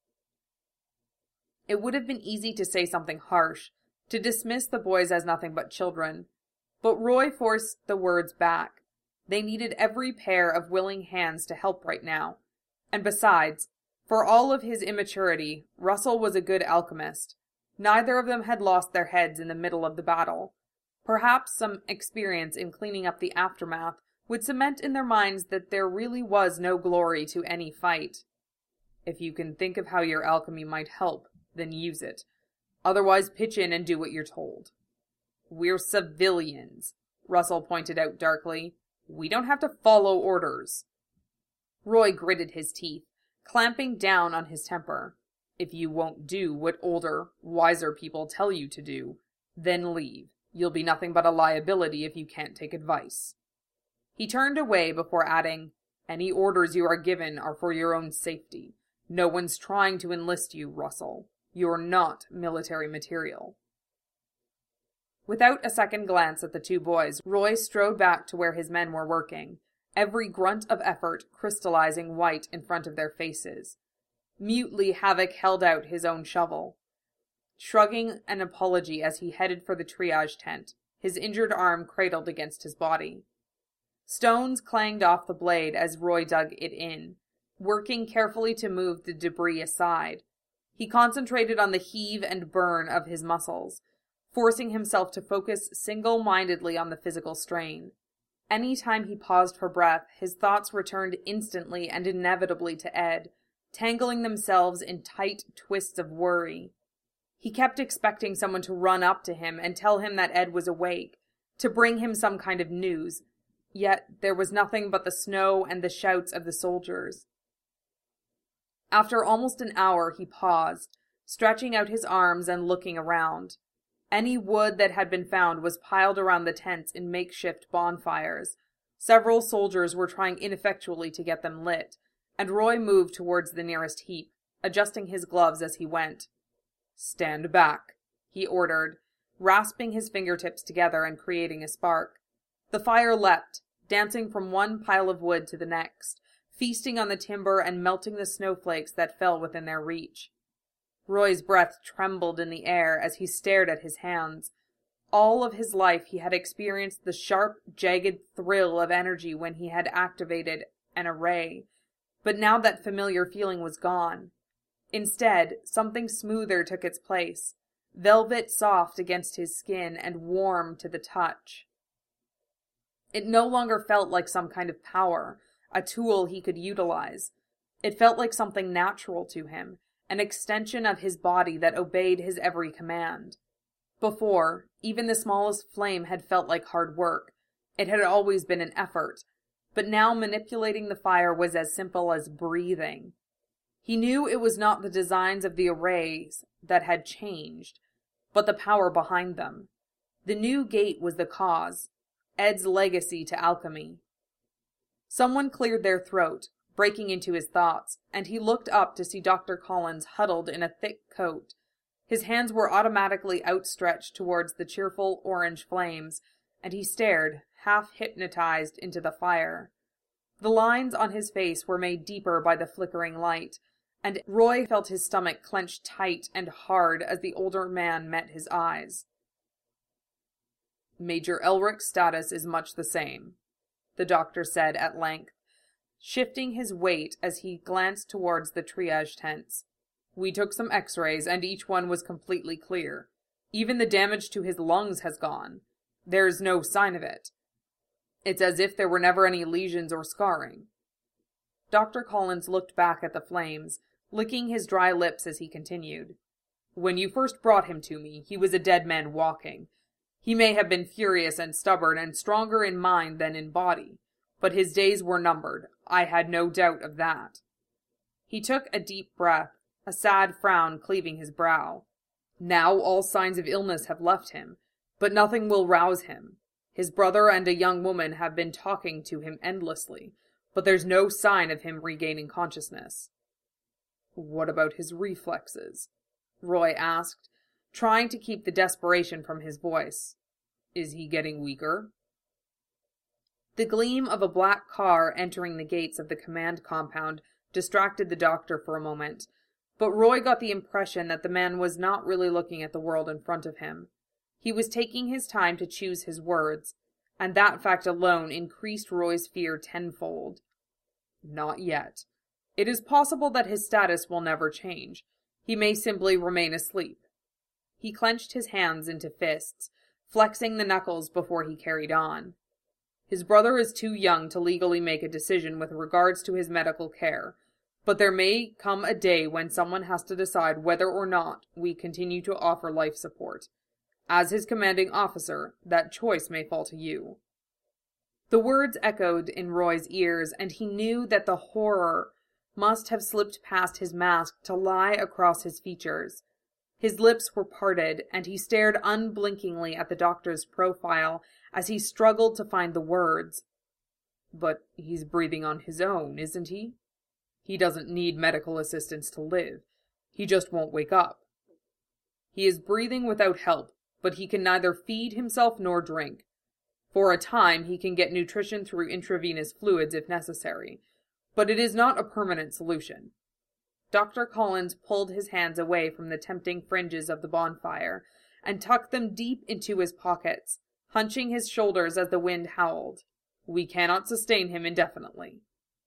It would have been easy to say something harsh, to dismiss the boys as nothing but children, but Roy forced the words back. They needed every pair of willing hands to help right now. And besides, for all of his immaturity, Russell was a good alchemist. Neither of them had lost their heads in the middle of the battle. Perhaps some experience in cleaning up the aftermath would cement in their minds that there really was no glory to any fight. If you can think of how your alchemy might help, then use it. Otherwise, pitch in and do what you're told. "We're civilians," Russell pointed out darkly. "We don't have to follow orders." Roy gritted his teeth, clamping down on his temper. "If you won't do what older, wiser people tell you to do, then leave. You'll be nothing but a liability if you can't take advice." He turned away before adding, "Any orders you are given are for your own safety. No one's trying to enlist you, Russell. You're not military material." Without a second glance at the two boys, Roy strode back to where his men were working, every grunt of effort crystallizing white in front of their faces. Mutely, Havoc held out his own shovel, shrugging an apology as he headed for the triage tent, his injured arm cradled against his body. Stones clanged off the blade as Roy dug it in, working carefully to move the debris aside. He concentrated on the heave and burn of his muscles, forcing himself to focus single-mindedly on the physical strain. Any time he paused for breath, his thoughts returned instantly and inevitably to Ed, tangling themselves in tight twists of worry. He kept expecting someone to run up to him and tell him that Ed was awake, to bring him some kind of news, yet there was nothing but the snow and the shouts of the soldiers. After almost an hour he paused, stretching out his arms and looking around. Any wood that had been found was piled around the tents in makeshift bonfires. Several soldiers were trying ineffectually to get them lit, and Roy moved towards the nearest heap, adjusting his gloves as he went. "Stand back," he ordered, rasping his fingertips together and creating a spark. The fire leapt, dancing from one pile of wood to the next, feasting on the timber and melting the snowflakes that fell within their reach. Roy's breath trembled in the air as he stared at his hands. All of his life he had experienced the sharp, jagged thrill of energy when he had activated an array, but now that familiar feeling was gone. Instead, something smoother took its place, velvet soft against his skin and warm to the touch. It no longer felt like some kind of power, a tool he could utilize. It felt like something natural to him, an extension of his body that obeyed his every command. Before, even the smallest flame had felt like hard work. It had always been an effort, but now manipulating the fire was as simple as breathing. He knew it was not the designs of the arrays that had changed, but the power behind them. The new gate was the cause, Ed's legacy to alchemy. Someone cleared their throat, breaking into his thoughts, and he looked up to see Doctor Collins huddled in a thick coat. His hands were automatically outstretched towards the cheerful orange flames, and he stared, half hypnotized, into the fire. The lines on his face were made deeper by the flickering light, and Roy felt his stomach clench tight and hard as the older man met his eyes. "Major Elric's status is much the same," the doctor said at length, shifting his weight as he glanced towards the triage tents. "We took some x-rays, and each one was completely clear. Even the damage to his lungs has gone. There's no sign of it. It's as if there were never any lesions or scarring." Doctor Collins looked back at the flames, licking his dry lips as he continued. "When you first brought him to me, he was a dead man walking. He may have been furious and stubborn and stronger in mind than in body, but his days were numbered. I had no doubt of that." He took a deep breath, a sad frown cleaving his brow. "Now all signs of illness have left him, but nothing will rouse him. His brother and a young woman have been talking to him endlessly, but there's no sign of him regaining consciousness." "What about his reflexes?" Roy asked, trying to keep the desperation from his voice. "Is he getting weaker?" The gleam of a black car entering the gates of the command compound distracted the doctor for a moment, but Roy got the impression that the man was not really looking at the world in front of him. He was taking his time to choose his words, and that fact alone increased Roy's fear tenfold. "Not yet. It is possible that his status will never change. He may simply remain asleep." He clenched his hands into fists, flexing the knuckles before he carried on. "His brother is too young to legally make a decision with regards to his medical care, but there may come a day when someone has to decide whether or not we continue to offer life support. As his commanding officer, that choice may fall to you." The words echoed in Roy's ears, and he knew that the horror must have slipped past his mask to lie across his features. His lips were parted, and he stared unblinkingly at the doctor's profile as he struggled to find the words. "But he's breathing on his own, isn't he? He doesn't need medical assistance to live. He just won't wake up. He is breathing without help, but he can neither feed himself nor drink. For a time, he can get nutrition through intravenous fluids if necessary, but it is not a permanent solution." Doctor Collins pulled his hands away from the tempting fringes of the bonfire and tucked them deep into his pockets, hunching his shoulders as the wind howled. "We cannot sustain him indefinitely.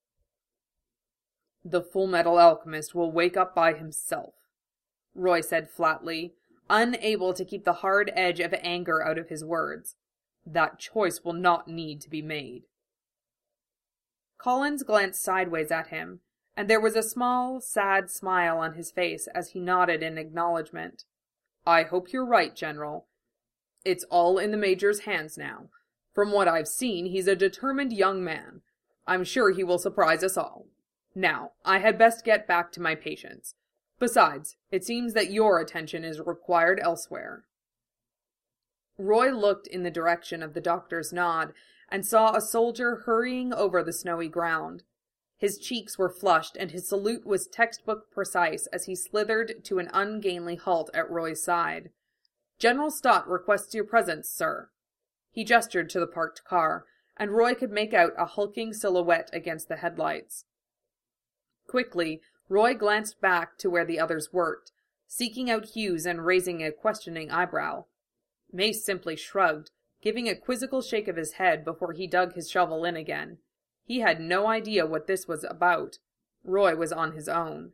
The Full Metal Alchemist will wake up by himself," Roy said flatly, unable to keep the hard edge of anger out of his words. "That choice will not need to be made." Collins glanced sideways at him, and there was a small, sad smile on his face as he nodded in acknowledgement. "I hope you're right, General. It's all in the Major's hands now. From what I've seen, he's a determined young man. I'm sure he will surprise us all. Now, I had best get back to my patients. Besides, it seems that your attention is required elsewhere." Roy looked in the direction of the doctor's nod and saw a soldier hurrying over the snowy ground. His cheeks were flushed, and his salute was textbook precise as he slithered to an ungainly halt at Roy's side. "General Stott requests your presence, sir." He gestured to the parked car, and Roy could make out a hulking silhouette against the headlights. Quickly, Roy glanced back to where the others worked, seeking out Hughes and raising a questioning eyebrow. Mace simply shrugged, giving a quizzical shake of his head before he dug his shovel in again. He had no idea what this was about. Roy was on his own.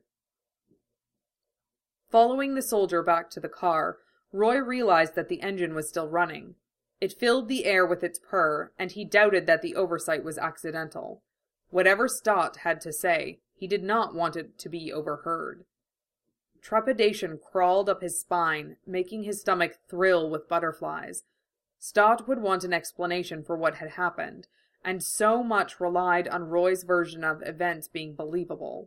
Following the soldier back to the car, Roy realized that the engine was still running. It filled the air with its purr, and he doubted that the oversight was accidental. Whatever Stott had to say, he did not want it to be overheard. Trepidation crawled up his spine, making his stomach thrill with butterflies. Stott would want an explanation for what had happened, and so much relied on Roy's version of events being believable.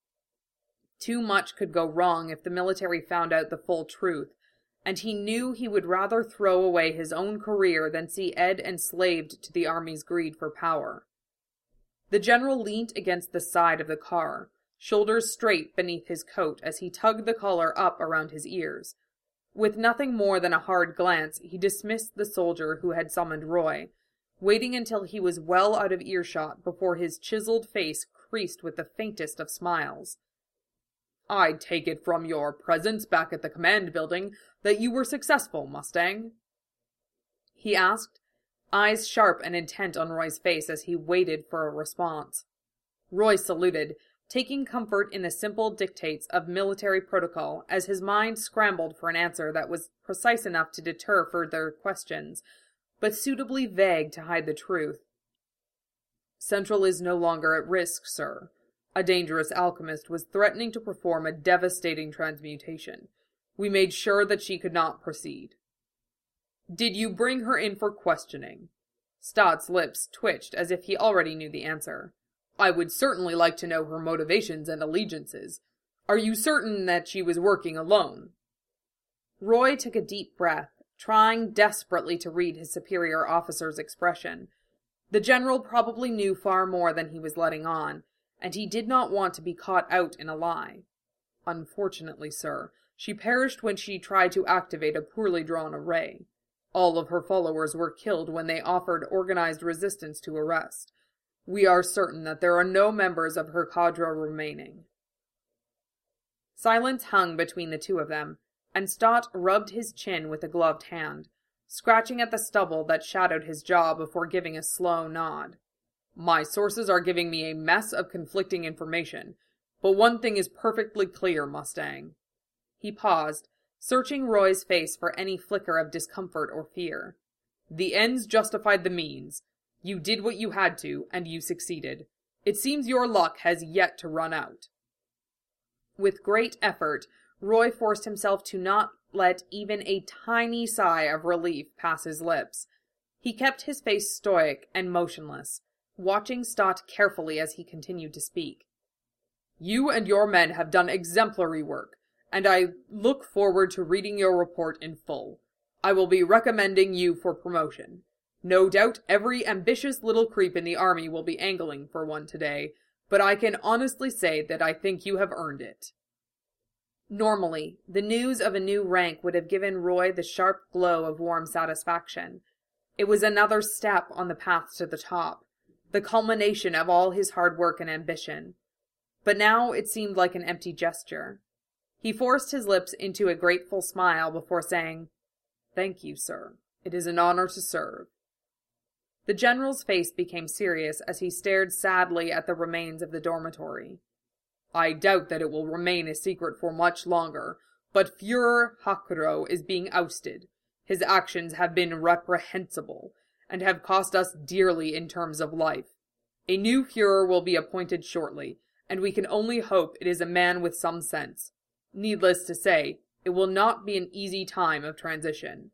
Too much could go wrong if the military found out the full truth, and he knew he would rather throw away his own career than see Ed enslaved to the army's greed for power. The general leaned against the side of the car, shoulders straight beneath his coat as he tugged the collar up around his ears. With nothing more than a hard glance, he dismissed the soldier who had summoned Roy, waiting until he was well out of earshot before his chiseled face creased with the faintest of smiles. "I take it from your presence back at the command building that you were successful, Mustang?" he asked, eyes sharp and intent on Roy's face as he waited for a response. Roy saluted, taking comfort in the simple dictates of military protocol as his mind scrambled for an answer that was precise enough to deter further questions, but suitably vague to hide the truth. "Central is no longer at risk, sir. A dangerous alchemist was threatening to perform a devastating transmutation. We made sure that she could not proceed." "Did you bring her in for questioning?" Stott's lips twitched as if he already knew the answer. "I would certainly like to know her motivations and allegiances. Are you certain that she was working alone?" Roy took a deep breath, trying desperately to read his superior officer's expression. The general probably knew far more than he was letting on, and he did not want to be caught out in a lie. "Unfortunately, sir, she perished when she tried to activate a poorly drawn array. All of her followers were killed when they offered organized resistance to arrest. We are certain that there are no members of her cadre remaining." Silence hung between the two of them, and Stott rubbed his chin with a gloved hand, scratching at the stubble that shadowed his jaw before giving a slow nod. "My sources are giving me a mess of conflicting information, but one thing is perfectly clear, Mustang." He paused, searching Roy's face for any flicker of discomfort or fear. "The ends justified the means. You did what you had to, and you succeeded. It seems your luck has yet to run out." With great effort, Roy forced himself to not let even a tiny sigh of relief pass his lips. He kept his face stoic and motionless, watching Stott carefully as he continued to speak. "You and your men have done exemplary work, and I look forward to reading your report in full. I will be recommending you for promotion. No doubt every ambitious little creep in the army will be angling for one today, but I can honestly say that I think you have earned it." Normally, the news of a new rank would have given Roy the sharp glow of warm satisfaction. It was another step on the path to the top, the culmination of all his hard work and ambition. But now it seemed like an empty gesture. He forced his lips into a grateful smile before saying, "Thank you, sir. It is an honor to serve." The general's face became serious as he stared sadly at the remains of the dormitory. "I doubt that it will remain a secret for much longer, but Führer Hakuto is being ousted. His actions have been reprehensible, and have cost us dearly in terms of life. A new Führer will be appointed shortly, and we can only hope it is a man with some sense. Needless to say, it will not be an easy time of transition."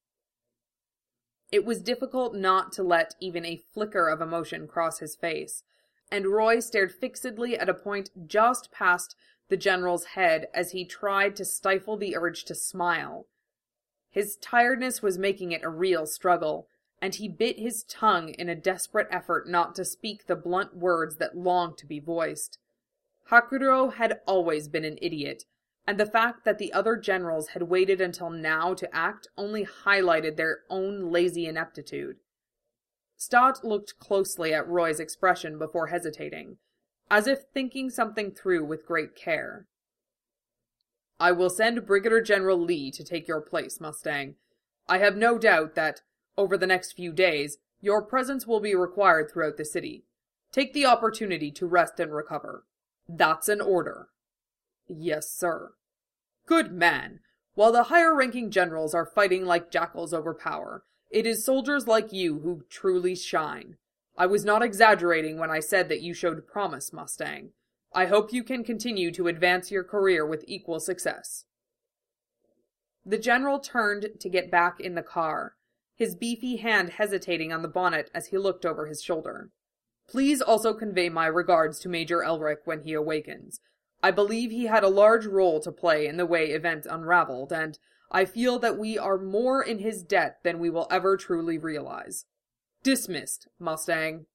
It was difficult not to let even a flicker of emotion cross his face, and Roy stared fixedly at a point just past the general's head as he tried to stifle the urge to smile. His tiredness was making it a real struggle, and he bit his tongue in a desperate effort not to speak the blunt words that longed to be voiced. Hakuto had always been an idiot, and the fact that the other generals had waited until now to act only highlighted their own lazy ineptitude. Stott looked closely at Roy's expression before hesitating, as if thinking something through with great care. I will send Brigadier General Lee to take your place, Mustang. I have no doubt that, over the next few days, your presence will be required throughout the city. Take the opportunity to rest and recover. That's an order. Yes, sir. Good man. While the higher-ranking generals are fighting like jackals over power, it is soldiers like you who truly shine. I was not exaggerating when I said that you showed promise, Mustang. I hope you can continue to advance your career with equal success. The general turned to get back in the car, his beefy hand hesitating on the bonnet as he looked over his shoulder. Please also convey my regards to Major Elric when he awakens. I believe he had a large role to play in the way events unraveled, and I feel that we are more in his debt than we will ever truly realize. Dismissed, Mustang.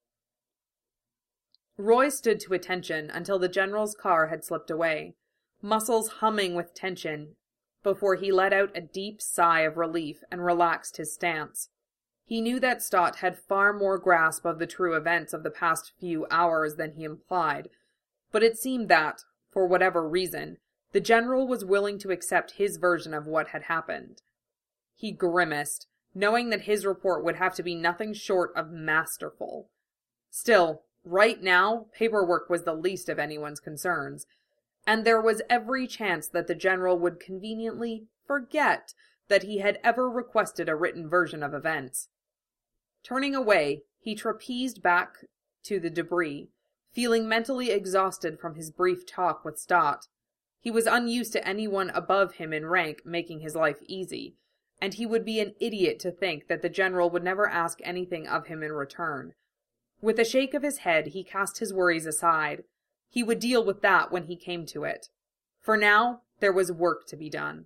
Roy stood to attention until the general's car had slipped away, muscles humming with tension, before he let out a deep sigh of relief and relaxed his stance. He knew that Stott had far more grasp of the true events of the past few hours than he implied, but it seemed that, for whatever reason, the general was willing to accept his version of what had happened. He grimaced, knowing that his report would have to be nothing short of masterful. Still, right now, paperwork was the least of anyone's concerns, and there was every chance that the general would conveniently forget that he had ever requested a written version of events. Turning away, he trapezed back to the debris, feeling mentally exhausted from his brief talk with Stott. He was unused to anyone above him in rank making his life easy, and he would be an idiot to think that the general would never ask anything of him in return. With a shake of his head, he cast his worries aside. He would deal with that when he came to it. For now, there was work to be done.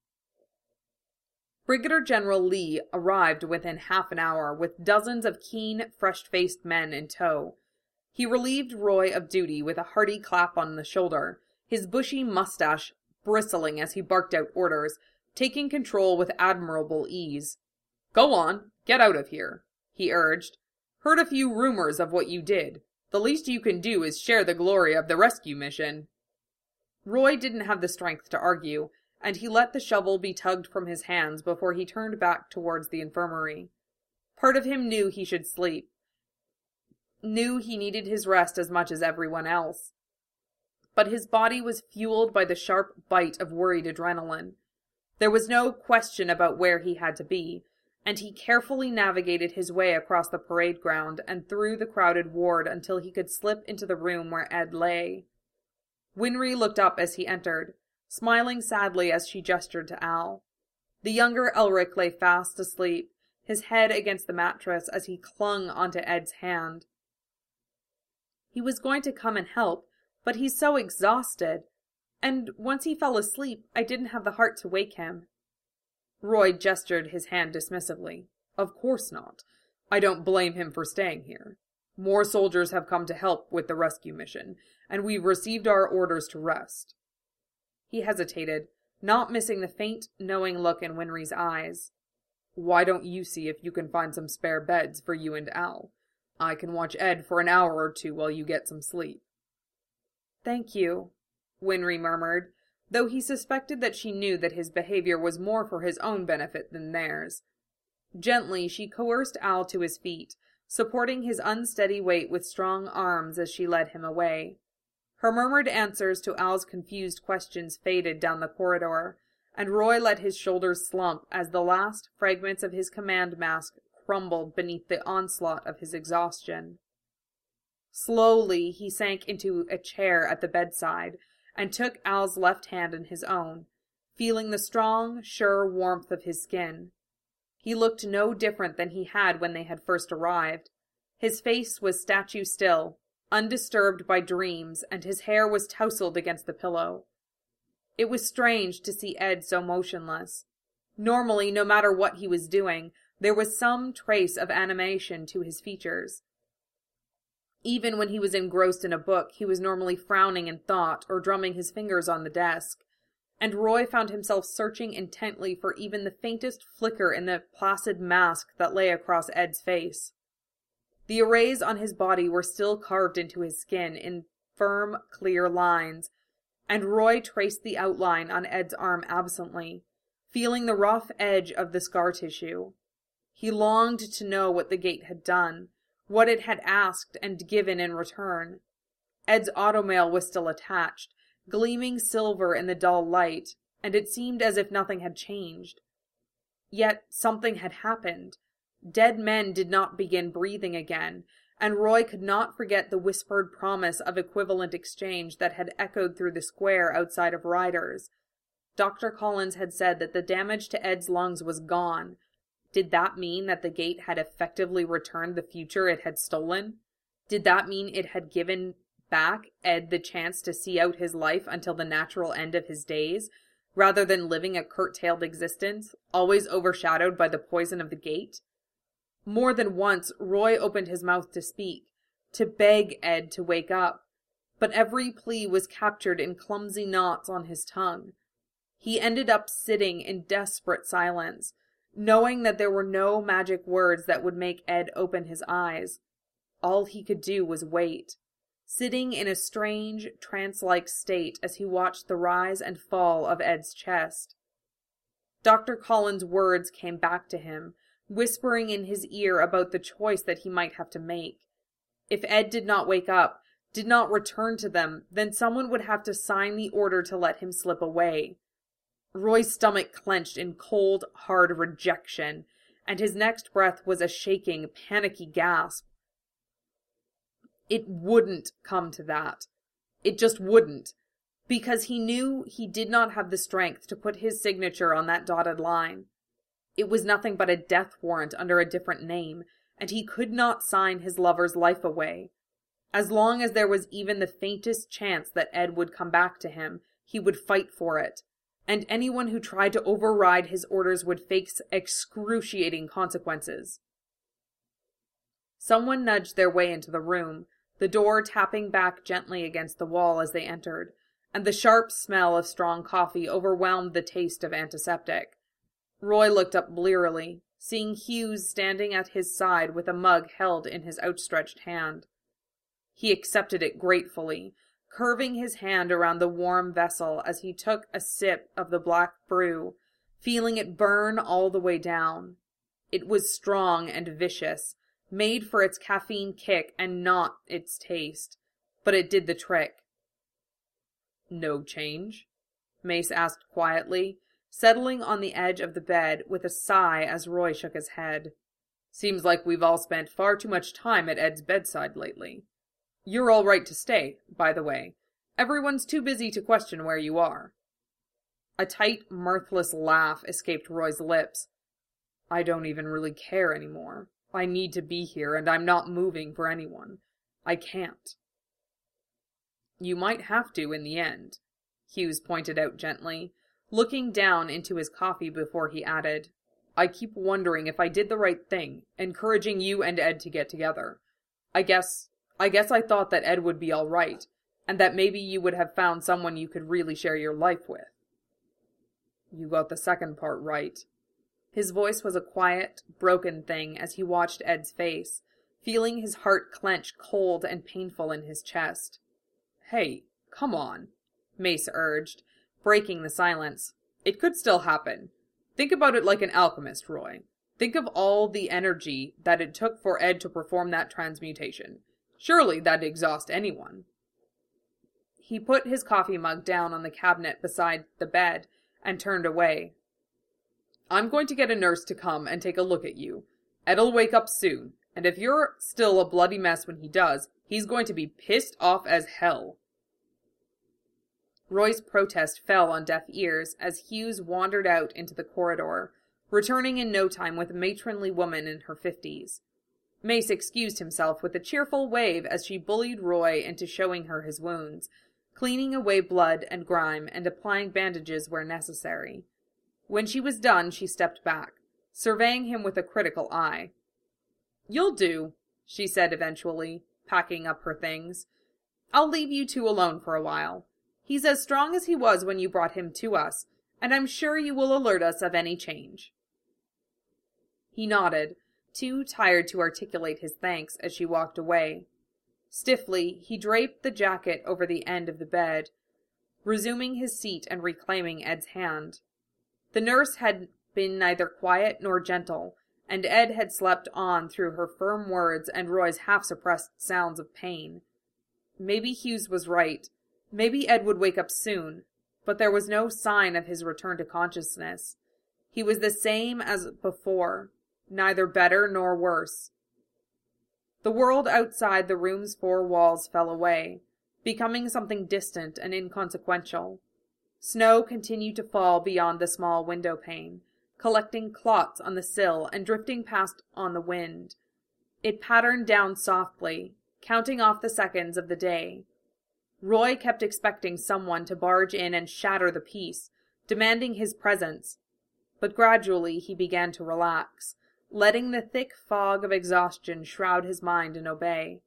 Brigadier General Lee arrived within half an hour with dozens of keen, fresh-faced men in tow. He relieved Roy of duty with a hearty clap on the shoulder, his bushy mustache bristling as he barked out orders, taking control with admirable ease. "Go on, get out of here," he urged. "Heard a few rumors of what you did. The least you can do is share the glory of the rescue mission." Roy didn't have the strength to argue, and he let the shovel be tugged from his hands before he turned back towards the infirmary. Part of him knew he should sleep, knew he needed his rest as much as everyone else. But his body was fueled by the sharp bite of worried adrenaline. There was no question about where he had to be, and he carefully navigated his way across the parade ground and through the crowded ward until he could slip into the room where Ed lay. Winry looked up as he entered, smiling sadly as she gestured to Al. The younger Elric lay fast asleep, his head against the mattress as he clung onto Ed's hand. He was going to come and help, but he's so exhausted, and once he fell asleep, I didn't have the heart to wake him. Roy gestured his hand dismissively. Of course not. I don't blame him for staying here. More soldiers have come to help with the rescue mission, and we've received our orders to rest. He hesitated, not missing the faint, knowing look in Winry's eyes. Why don't you see if you can find some spare beds for you and Al? I can watch Ed for an hour or two while you get some sleep. Thank you, Winry murmured, though he suspected that she knew that his behavior was more for his own benefit than theirs. Gently, she coerced Al to his feet, supporting his unsteady weight with strong arms as she led him away. Her murmured answers to Al's confused questions faded down the corridor, and Roy let his shoulders slump as the last fragments of his command mask crumbled beneath the onslaught of his exhaustion. Slowly, he sank into a chair at the bedside and took Al's left hand in his own, feeling the strong, sure warmth of his skin. He looked no different than he had when they had first arrived. His face was statue still, undisturbed by dreams, and his hair was tousled against the pillow. It was strange to see Ed so motionless. Normally, no matter what he was doing, there was some trace of animation to his features. Even when he was engrossed in a book, he was normally frowning in thought or drumming his fingers on the desk, and Roy found himself searching intently for even the faintest flicker in the placid mask that lay across Ed's face. The arrays on his body were still carved into his skin in firm, clear lines, and Roy traced the outline on Ed's arm absently, feeling the rough edge of the scar tissue. He longed to know what the gate had done, what it had asked and given in return. Ed's automail was still attached, gleaming silver in the dull light, and it seemed as if nothing had changed. Yet something had happened. Dead men did not begin breathing again, and Roy could not forget the whispered promise of equivalent exchange that had echoed through the square outside of Ryder's. Doctor Collins had said that the damage to Ed's lungs was gone. Did that mean that the gate had effectively returned the future it had stolen? Did that mean it had given back Ed the chance to see out his life until the natural end of his days, rather than living a curtailed existence, always overshadowed by the poison of the gate? More than once, Roy opened his mouth to speak, to beg Ed to wake up, but every plea was captured in clumsy knots on his tongue. He ended up sitting in desperate silence, knowing that there were no magic words that would make Ed open his eyes. All he could do was wait, sitting in a strange, trance-like state as he watched the rise and fall of Ed's chest. Doctor Collins' words came back to him, whispering in his ear about the choice that he might have to make. If Ed did not wake up, did not return to them, then someone would have to sign the order to let him slip away. Roy's stomach clenched in cold, hard rejection, and his next breath was a shaking, panicky gasp. It wouldn't come to that. It just wouldn't, because he knew he did not have the strength to put his signature on that dotted line. It was nothing but a death warrant under a different name, and he could not sign his lover's life away. As long as there was even the faintest chance that Ed would come back to him, he would fight for it, and anyone who tried to override his orders would face excruciating consequences. Someone nudged their way into the room, the door tapping back gently against the wall as they entered, and the sharp smell of strong coffee overwhelmed the taste of antiseptic. Roy looked up blearily, seeing Hughes standing at his side with a mug held in his outstretched hand. He accepted it gratefully, curving his hand around the warm vessel as he took a sip of the black brew, feeling it burn all the way down. It was strong and vicious, made for its caffeine kick and not its taste, but it did the trick. "No change?" Mace asked quietly, settling on the edge of the bed with a sigh as Roy shook his head. "Seems like we've all spent far too much time at Ed's bedside lately. You're all right to stay, by the way. Everyone's too busy to question where you are." A tight, mirthless laugh escaped Roy's lips. "I don't even really care anymore. I need to be here, and I'm not moving for anyone. I can't." "You might have to in the end," Hughes pointed out gently, looking down into his coffee before he added, "I keep wondering if I did the right thing, encouraging you and Ed to get together. I guess, I guess I thought that Ed would be all right, and that maybe you would have found someone you could really share your life with." "You got the second part right." His voice was a quiet, broken thing as he watched Ed's face, feeling his heart clench cold and painful in his chest. "Hey, come on," Mace urged, breaking the silence. "It could still happen. Think about it like an alchemist, Roy. Think of all the energy that it took for Ed to perform that transmutation. Surely that'd exhaust anyone." He put his coffee mug down on the cabinet beside the bed and turned away. "I'm going to get a nurse to come and take a look at you. Ed'll wake up soon, and if you're still a bloody mess when he does, he's going to be pissed off as hell." Roy's protest fell on deaf ears as Hughes wandered out into the corridor, returning in no time with a matronly woman in her fifties. Mace excused himself with a cheerful wave as she bullied Roy into showing her his wounds, cleaning away blood and grime and applying bandages where necessary. When she was done, she stepped back, surveying him with a critical eye. "You'll do," she said eventually, packing up her things. "I'll leave you two alone for a while. He's as strong as he was when you brought him to us, and I'm sure you will alert us of any change." He nodded, too tired to articulate his thanks as she walked away. Stiffly, he draped the jacket over the end of the bed. resuming his seat and reclaiming Ed's hand. The nurse had been neither quiet nor gentle, and Ed had slept on through her firm words and Roy's half-suppressed sounds of pain. Maybe Hughes was right. Maybe Ed would wake up soon, but there was no sign of his return to consciousness. He was the same as before, neither better nor worse. The world outside the room's four walls fell away, becoming something distant and inconsequential. Snow continued to fall beyond the small window pane, collecting clots on the sill and drifting past on the wind. It patterned down softly, counting off the seconds of the day. Roy kept expecting someone to barge in and shatter the peace, demanding his presence, but gradually he began to relax, letting the thick fog of exhaustion shroud his mind and obey.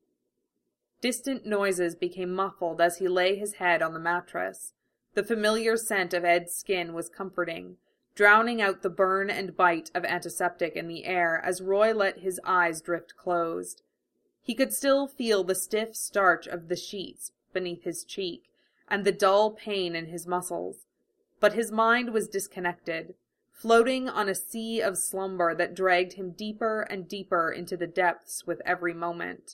Distant noises became muffled as he lay his head on the mattress. The familiar scent of Ed's skin was comforting, drowning out the burn and bite of antiseptic in the air as Roy let his eyes drift closed. He could still feel the stiff starch of the sheets beneath his cheek, and the dull pain in his muscles, but his mind was disconnected, floating on a sea of slumber that dragged him deeper and deeper into the depths with every moment.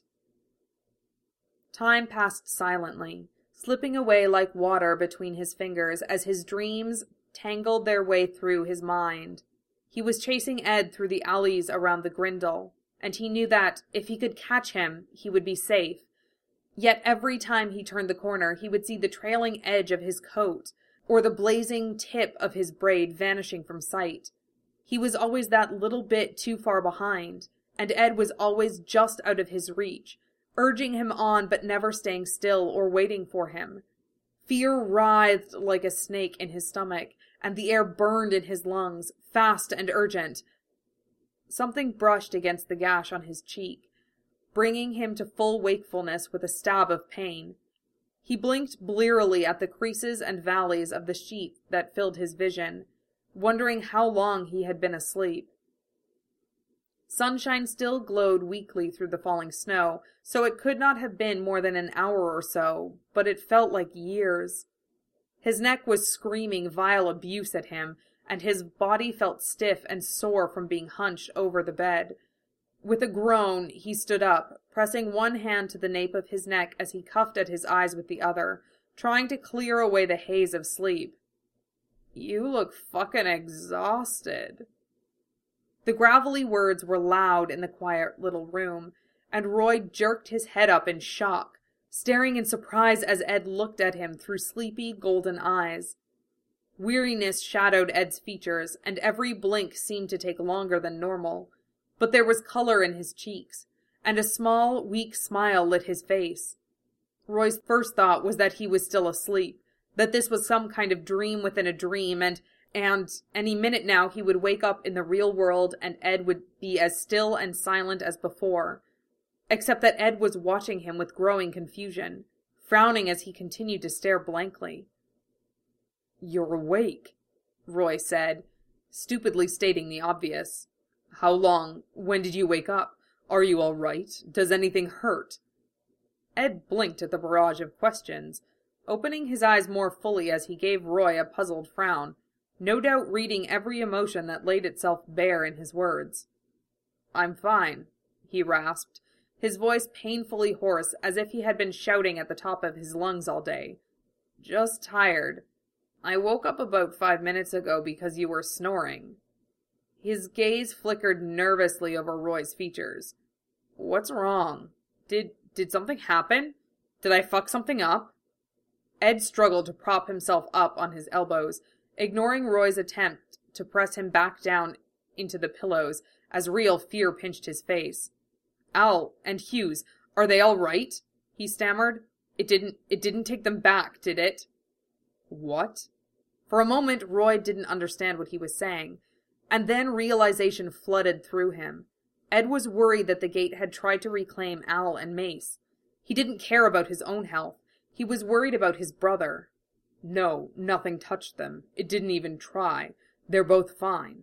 Time passed silently, slipping away like water between his fingers as his dreams tangled their way through his mind. He was chasing Ed through the alleys around the Grindle, and he knew that, if he could catch him, he would be safe. Yet every time he turned the corner, he would see the trailing edge of his coat, or the blazing tip of his braid vanishing from sight. He was always that little bit too far behind, and Ed was always just out of his reach, urging him on but never staying still or waiting for him. Fear writhed like a snake in his stomach, and the air burned in his lungs, fast and urgent. Something brushed against the gash on his cheek, bringing him to full wakefulness with a stab of pain. He blinked blearily at the creases and valleys of the sheet that filled his vision, wondering how long he had been asleep. Sunshine still glowed weakly through the falling snow, so it could not have been more than an hour or so, but it felt like years. His neck was screaming vile abuse at him, and his body felt stiff and sore from being hunched over the bed. With a groan, he stood up, pressing one hand to the nape of his neck as he cuffed at his eyes with the other, trying to clear away the haze of sleep. "You look fucking exhausted." The gravelly words were loud in the quiet little room, and Roy jerked his head up in shock, staring in surprise as Ed looked at him through sleepy, golden eyes. Weariness shadowed Ed's features, and every blink seemed to take longer than normal, but there was color in his cheeks, and a small, weak smile lit his face. Roy's first thought was that he was still asleep, that this was some kind of dream within a dream, and And any minute now he would wake up in the real world and Ed would be as still and silent as before, except that Ed was watching him with growing confusion, frowning as he continued to stare blankly. "You're awake," Roy said, stupidly stating the obvious. "How long? When did you wake up? Are you all right? Does anything hurt?" Ed blinked at the barrage of questions, opening his eyes more fully as he gave Roy a puzzled frown, no doubt reading every emotion that laid itself bare in his words. "I'm fine," he rasped, his voice painfully hoarse as if he had been shouting at the top of his lungs all day. "Just tired. I woke up about five minutes ago because you were snoring." His gaze flickered nervously over Roy's features. "What's wrong? Did, did something happen? Did I fuck something up?" Ed struggled to prop himself up on his elbows, ignoring Roy's attempt to press him back down into the pillows as real fear pinched his face. "Al and Hughes, are they all right?" he stammered. It didn't, it didn't take them back, did it?" "What?" For a moment, Roy didn't understand what he was saying, and then realization flooded through him. Ed was worried that the gate had tried to reclaim Al and Mace. He didn't care about his own health. He was worried about his brother. "No, nothing touched them. It didn't even try. They're both fine."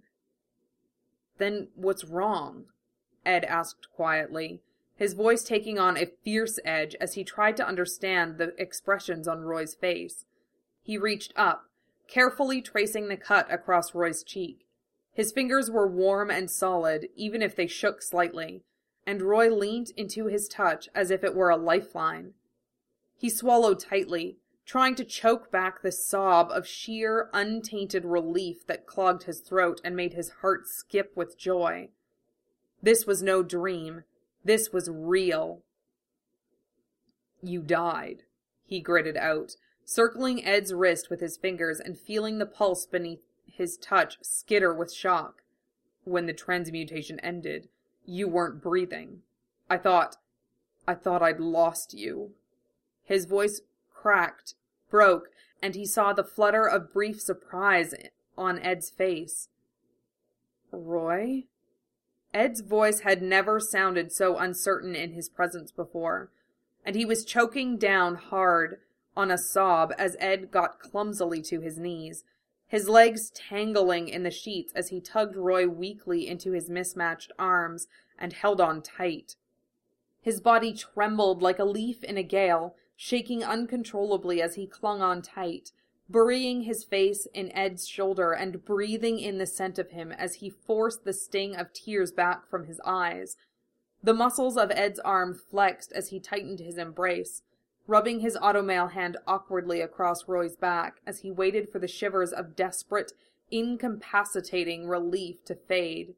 "Then what's wrong?" Ed asked quietly, his voice taking on a fierce edge as he tried to understand the expressions on Roy's face. He reached up, carefully tracing the cut across Roy's cheek. His fingers were warm and solid, even if they shook slightly, and Roy leaned into his touch as if it were a lifeline. He swallowed tightly, trying to choke back the sob of sheer, untainted relief that clogged his throat and made his heart skip with joy. This was no dream. This was real. "You died," he gritted out, circling Ed's wrist with his fingers and feeling the pulse beneath his touch skitter with shock. "When the transmutation ended, you weren't breathing. I thought, I thought I'd lost you." His voice cracked, broke, and he saw the flutter of brief surprise on Ed's face. "Roy?" Ed's voice had never sounded so uncertain in his presence before, and he was choking down hard on a sob as Ed got clumsily to his knees, his legs tangling in the sheets as he tugged Roy weakly into his mismatched arms and held on tight. His body trembled like a leaf in a gale, shaking uncontrollably as he clung on tight, burying his face in Ed's shoulder and breathing in the scent of him as he forced the sting of tears back from his eyes. The muscles of Ed's arm flexed as he tightened his embrace, rubbing his automail hand awkwardly across Roy's back as he waited for the shivers of desperate, incapacitating relief to fade.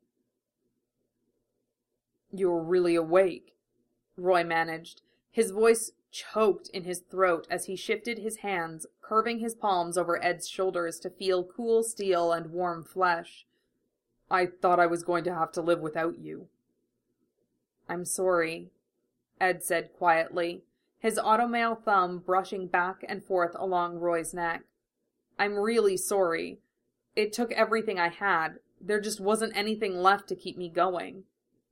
"You're really awake," Roy managed, his voice choked in his throat as he shifted his hands, curving his palms over Ed's shoulders to feel cool steel and warm flesh. "I thought I was going to have to live without you." "I'm sorry," Ed said quietly, his automail thumb brushing back and forth along Roy's neck. "I'm really sorry. It took everything I had. There just wasn't anything left to keep me going."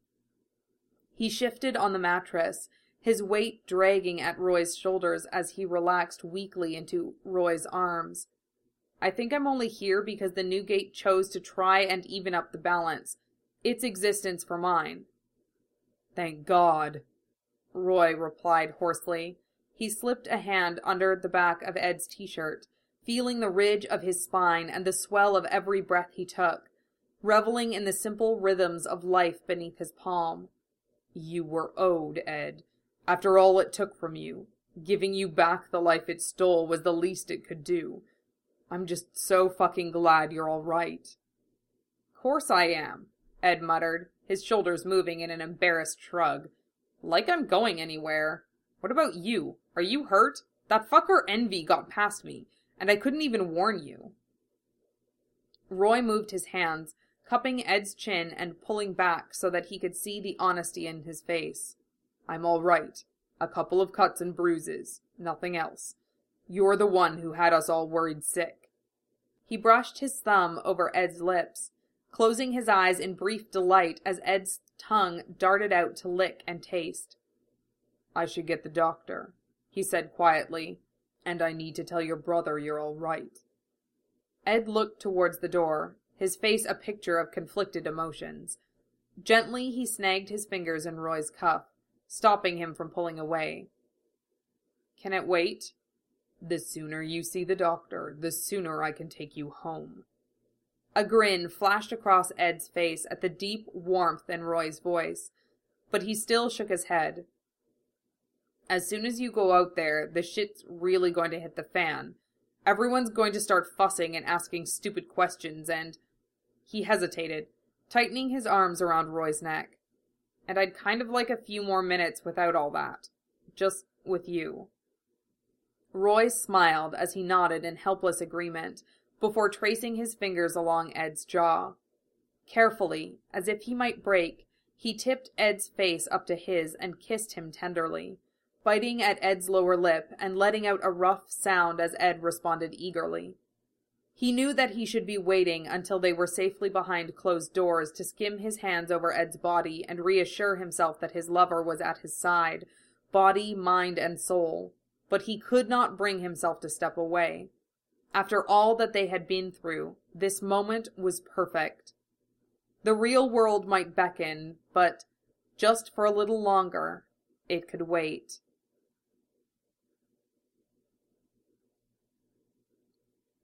He shifted on the mattress, his weight dragging at Roy's shoulders as he relaxed weakly into Roy's arms. "I think I'm only here because the Newgate chose to try and even up the balance. Its existence for mine." "Thank God," Roy replied hoarsely. He slipped a hand under the back of Ed's t-shirt, feeling the ridge of his spine and the swell of every breath he took, reveling in the simple rhythms of life beneath his palm. "You were owed, Ed. After all it took from you, giving you back the life it stole was the least it could do. I'm just so fucking glad you're all right." "Course I am," Ed muttered, his shoulders moving in an embarrassed shrug. "Like I'm going anywhere. What about you? Are you hurt? That fucker Envy got past me, and I couldn't even warn you." Roy moved his hands, cupping Ed's chin and pulling back so that he could see the honesty in his face. "I'm all right. A couple of cuts and bruises. Nothing else. You're the one who had us all worried sick." He brushed his thumb over Ed's lips, closing his eyes in brief delight as Ed's tongue darted out to lick and taste. "I should get the doctor," he said quietly, "and I need to tell your brother you're all right." Ed looked towards the door, his face a picture of conflicted emotions. Gently he snagged his fingers in Roy's cuff, stopping him from pulling away. "Can it wait?" "The sooner you see the doctor, the sooner I can take you home." A grin flashed across Ed's face at the deep warmth in Roy's voice, but he still shook his head. "As soon as you go out there, the shit's really going to hit the fan. Everyone's going to start fussing and asking stupid questions, and—" He hesitated, tightening his arms around Roy's neck. "And I'd kind of like a few more minutes without all that. Just with you." Roy smiled as he nodded in helpless agreement, before tracing his fingers along Ed's jaw. Carefully, as if he might break, he tipped Ed's face up to his and kissed him tenderly, biting at Ed's lower lip and letting out a rough sound as Ed responded eagerly. He knew that he should be waiting until they were safely behind closed doors to skim his hands over Ed's body and reassure himself that his lover was at his side, body, mind, and soul, but he could not bring himself to step away. After all that they had been through, this moment was perfect. The real world might beckon, but, just for a little longer, it could wait.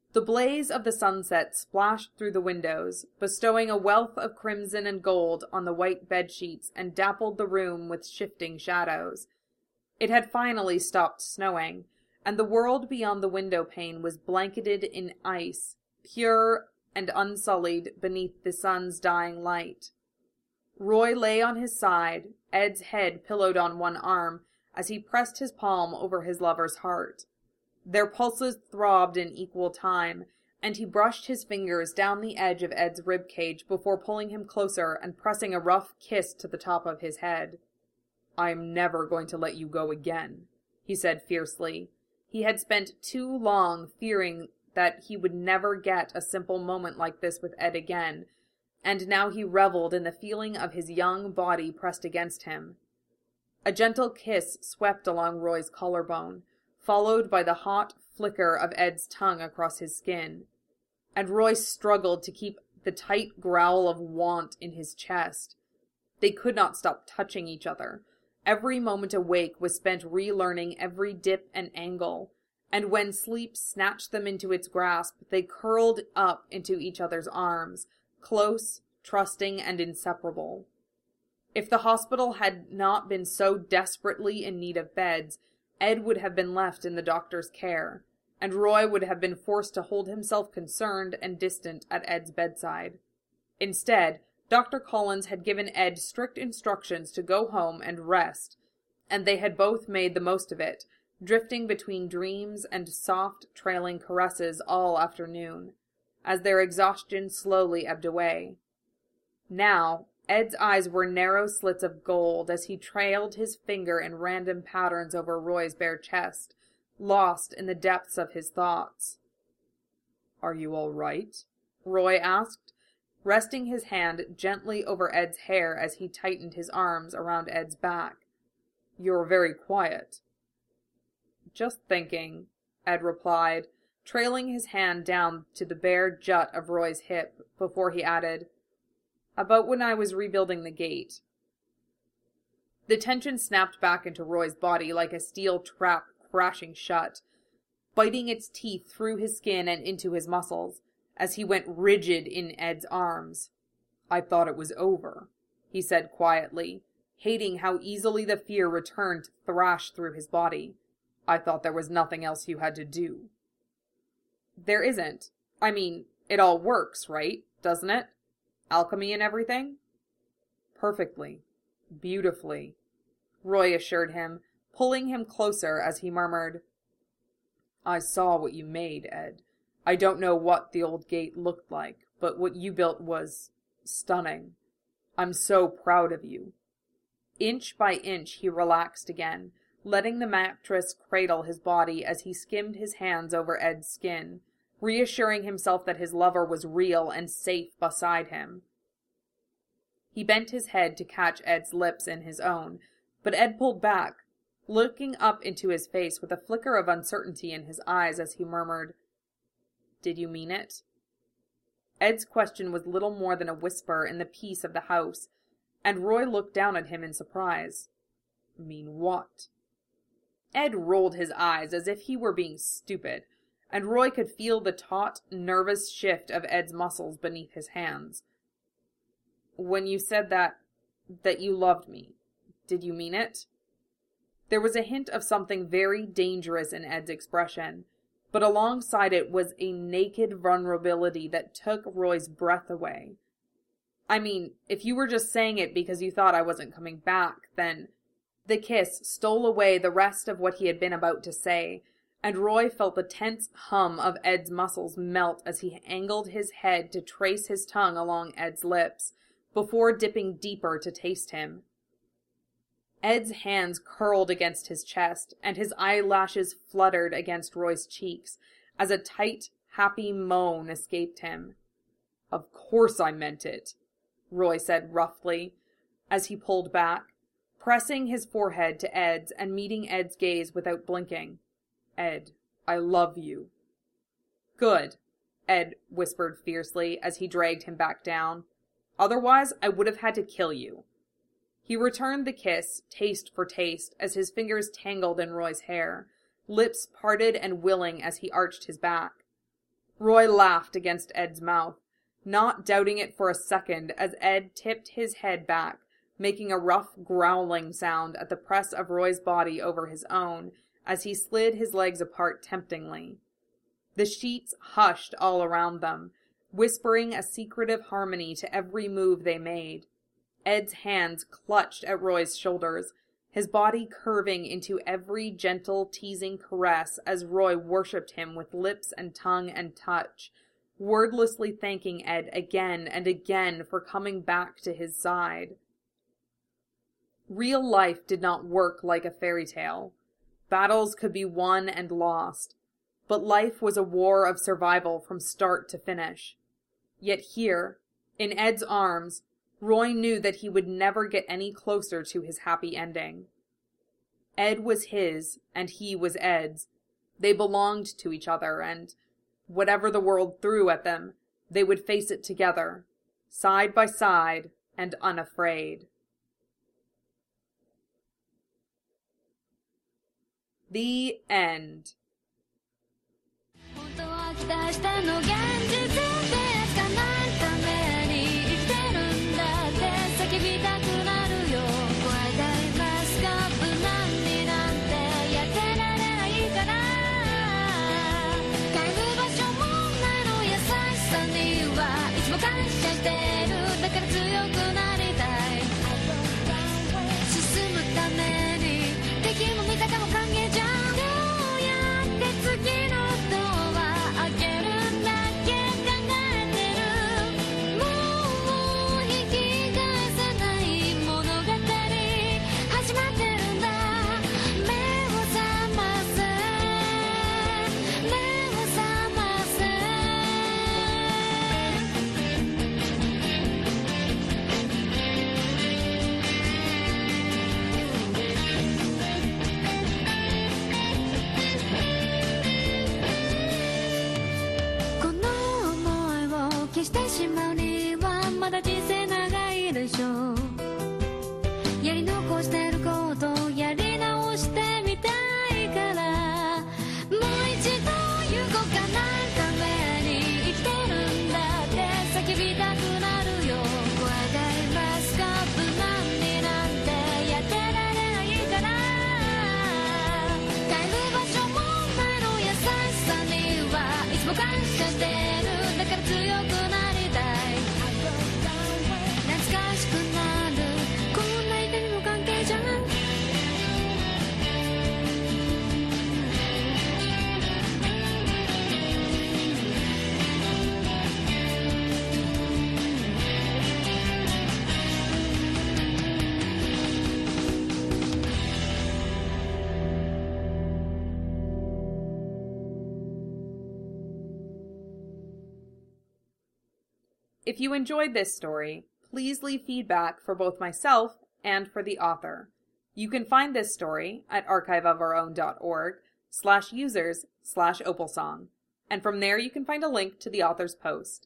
The blaze of the sunset splashed through the windows, bestowing a wealth of crimson and gold on the white bedsheets and dappled the room with shifting shadows. It had finally stopped snowing, and the world beyond the window pane was blanketed in ice, pure and unsullied beneath the sun's dying light. Roy lay on his side, Ed's head pillowed on one arm, as he pressed his palm over his lover's heart. Their pulses throbbed in equal time, and he brushed his fingers down the edge of Ed's ribcage before pulling him closer and pressing a rough kiss to the top of his head. "I am never going to let you go again," he said fiercely. He had spent too long fearing that he would never get a simple moment like this with Ed again, and now he reveled in the feeling of his young body pressed against him. A gentle kiss swept along Roy's collarbone, followed by the hot flicker of Ed's tongue across his skin, and Roy struggled to keep the tight growl of want in his chest. They could not stop touching each other. Every moment awake was spent relearning every dip and angle, and when sleep snatched them into its grasp, they curled up into each other's arms, close, trusting, and inseparable. If the hospital had not been so desperately in need of beds, Ed would have been left in the doctor's care, and Roy would have been forced to hold himself concerned and distant at Ed's bedside. Instead, Doctor Collins had given Ed strict instructions to go home and rest, and they had both made the most of it, drifting between dreams and soft, trailing caresses all afternoon, as their exhaustion slowly ebbed away. Now, Ed's eyes were narrow slits of gold as he trailed his finger in random patterns over Roy's bare chest, lost in the depths of his thoughts. "Are you all right?" Roy asked, resting his hand gently over Ed's hair as he tightened his arms around Ed's back. "You're very quiet." "Just thinking," Ed replied, trailing his hand down to the bare jut of Roy's hip, before he added, "About when I was rebuilding the gate." The tension snapped back into Roy's body like a steel trap crashing shut, biting its teeth through his skin and into his muscles, as he went rigid in Ed's arms. "I thought it was over," he said quietly, hating how easily the fear returned to thrash through his body. "I thought there was nothing else you had to do." "There isn't. I mean, it all works, right? Doesn't it? Alchemy and everything?" "Perfectly. Beautifully," Roy assured him, pulling him closer as he murmured, "I saw what you made, Ed. I don't know what the old gate looked like, but what you built was stunning. I'm so proud of you." Inch by inch he relaxed again, letting the mattress cradle his body as he skimmed his hands over Ed's skin, reassuring himself that his lover was real and safe beside him. He bent his head to catch Ed's lips in his own, but Ed pulled back, looking up into his face with a flicker of uncertainty in his eyes as he murmured, "Did you mean it?" Ed's question was little more than a whisper in the peace of the house, and Roy looked down at him in surprise. "Mean what?" Ed rolled his eyes as if he were being stupid, and Roy could feel the taut, nervous shift of Ed's muscles beneath his hands. "When you said that, that you loved me, did you mean it?" There was a hint of something very dangerous in Ed's expression, but alongside it was a naked vulnerability that took Roy's breath away. "I mean, if you were just saying it because you thought I wasn't coming back, then—" The kiss stole away the rest of what he had been about to say, and Roy felt the tense hum of Ed's muscles melt as he angled his head to trace his tongue along Ed's lips, before dipping deeper to taste him. Ed's hands curled against his chest, and his eyelashes fluttered against Roy's cheeks, as a tight, happy moan escaped him. "Of course I meant it," Roy said roughly, as he pulled back, pressing his forehead to Ed's and meeting Ed's gaze without blinking. "Ed, I love you." "Good," Ed whispered fiercely as he dragged him back down. "Otherwise, I would have had to kill you." He returned the kiss, taste for taste, as his fingers tangled in Roy's hair, lips parted and willing as he arched his back. Roy laughed against Ed's mouth, not doubting it for a second as Ed tipped his head back, making a rough growling sound at the press of Roy's body over his own as he slid his legs apart temptingly. The sheets hushed all around them, whispering a secretive harmony to every move they made. Ed's hands clutched at Roy's shoulders, his body curving into every gentle, teasing caress as Roy worshipped him with lips and tongue and touch, wordlessly thanking Ed again and again for coming back to his side. Real life did not work like a fairy tale. Battles could be won and lost, but life was a war of survival from start to finish. Yet here, in Ed's arms, Roy knew that he would never get any closer to his happy ending. Ed was his, and he was Ed's. They belonged to each other, and whatever the world threw at them, they would face it together, side by side and unafraid. The end. If you enjoyed this story, please leave feedback for both myself and for the author. You can find this story at archiveofourown.org slash users slash opalsong, and from there you can find a link to the author's post.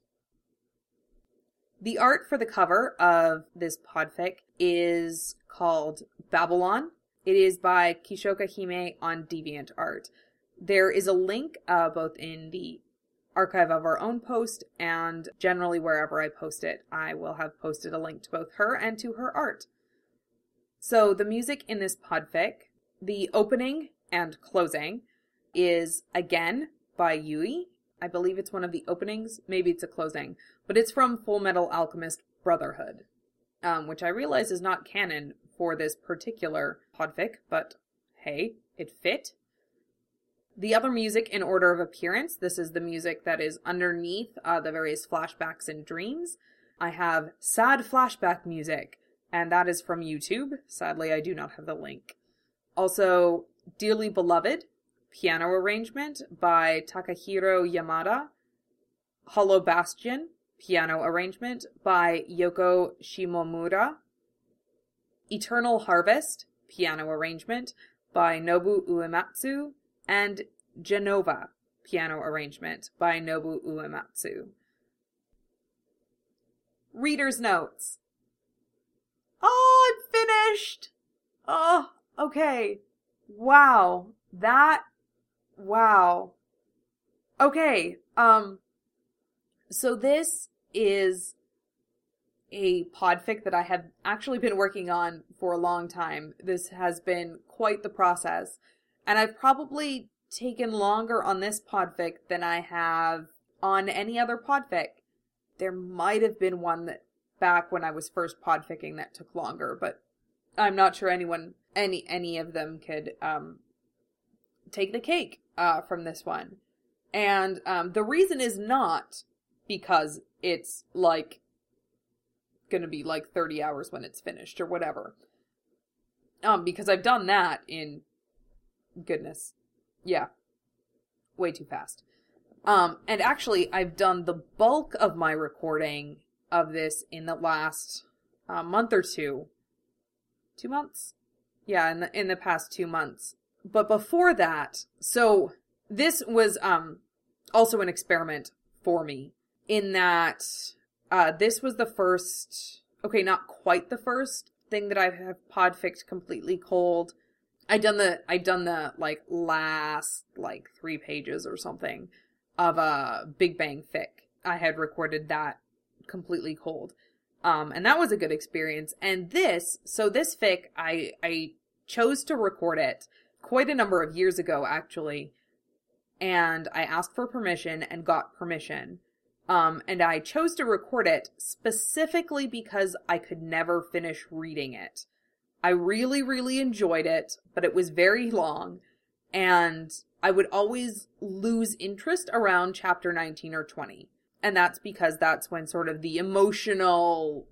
The art for the cover of this podfic is called Babylon. It is by Kishoka Hime on DeviantArt. There is a link uh, both in the Archive of Our Own post and generally wherever I post it. I will have posted a link to both her and to her art. So the music in this podfic, the opening and closing, is again by Yui. I believe it's one of the openings. Maybe it's a closing. But it's from Full Metal Alchemist Brotherhood, um, which I realize is not canon for this particular podfic, but hey, it fit. The other music in order of appearance, this is the music that is underneath uh, the various flashbacks and dreams. I have sad flashback music, and that is from YouTube. Sadly, I do not have the link. Also, Dearly Beloved, piano arrangement by Takahiro Yamada. Hollow Bastion, piano arrangement by Yoko Shimomura. Eternal Harvest, piano arrangement by Nobu Uematsu. And Genova, piano arrangement by Nobu Uematsu. Reader's notes. Oh, I'm finished! Oh, okay. Wow. That, wow. Okay, um, So this is a podfic that I have actually been working on for a long time. This has been quite the process. And I've probably taken longer on this podfic than I have on any other podfic. There might have been one that back when I was first podficking that took longer, but I'm not sure anyone, any, any of them could, um, take the cake, uh, from this one. And, um, the reason is not because it's like gonna be like thirty hours when it's finished or whatever. Um, because I've done that in, goodness, yeah, way too fast. Um, and actually I've done the bulk of my recording of this in the last uh, month or two. Two months? Yeah, in the, in the past two months. But before that, so this was, um, also an experiment for me in that, uh, this was the first, okay, not quite the first thing that I have podficked completely cold. I done the, I done the, like, last, like, three pages or something of a Big Bang fic. I had recorded that completely cold. Um, and that was a good experience. And this, so this fic, I, I chose to record it quite a number of years ago, actually. And I asked for permission and got permission. Um, and I chose to record it specifically because I could never finish reading it. I really, really enjoyed it, but it was very long. And I would always lose interest around chapter nineteen or twenty. And that's because that's when sort of the emotional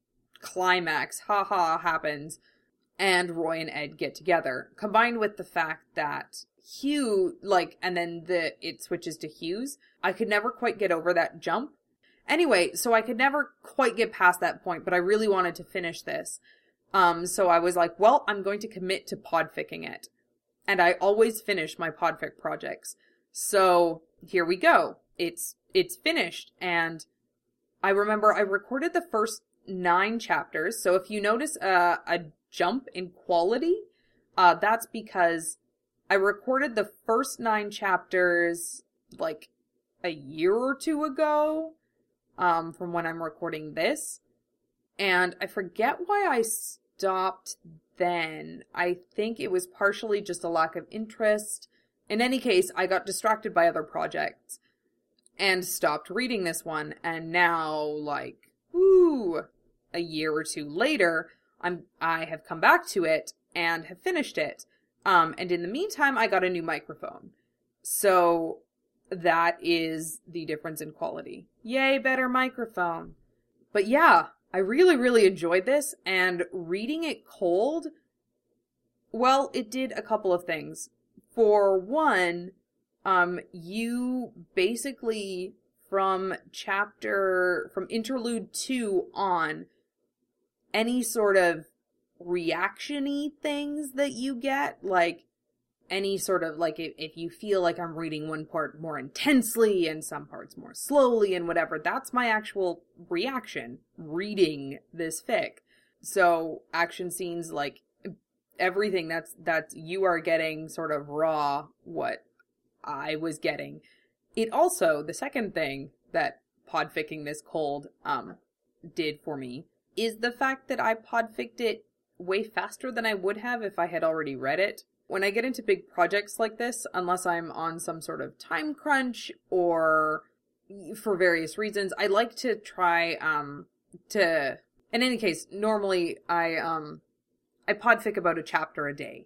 climax, haha, happens, and Roy and Ed get together. Combined with the fact that Hugh, like, and then the it switches to Hugh's, I could never quite get over that jump. Anyway, so I could never quite get past that point, but I really wanted to finish this. Um, so I was like, well, I'm going to commit to podficking it. And I always finish my podfic projects. So here we go. It's It's finished, and I remember I recorded the first nine chapters, so if you notice uh, a jump in quality, uh, that's because I recorded the first nine chapters, like, a year or two ago, um, from when I'm recording this, and I forget why I stopped then. I think it was partially just a lack of interest. In any case, I got distracted by other projects. And stopped reading this one, and now, like, woo, a year or two later, I'm, I have come back to it, and have finished it. Um, and in the meantime, I got a new microphone. So, that is the difference in quality. Yay, better microphone. But yeah, I really, really enjoyed this, and reading it cold, well, it did a couple of things. For one, Um, you basically, from chapter, from interlude two on, any sort of reaction-y things that you get, like, any sort of, like, if, if you feel like I'm reading one part more intensely and some parts more slowly and whatever, that's my actual reaction, reading this fic. So, action scenes, like, everything that's, that's, you are getting sort of raw, what I was getting. It also, the second thing that podficking this cold um did for me is the fact that I podficked it way faster than I would have if I had already read it. When I get into big projects like this, unless I'm on some sort of time crunch or for various reasons, I like to try um to in any case, normally I um I podfic about a chapter a day.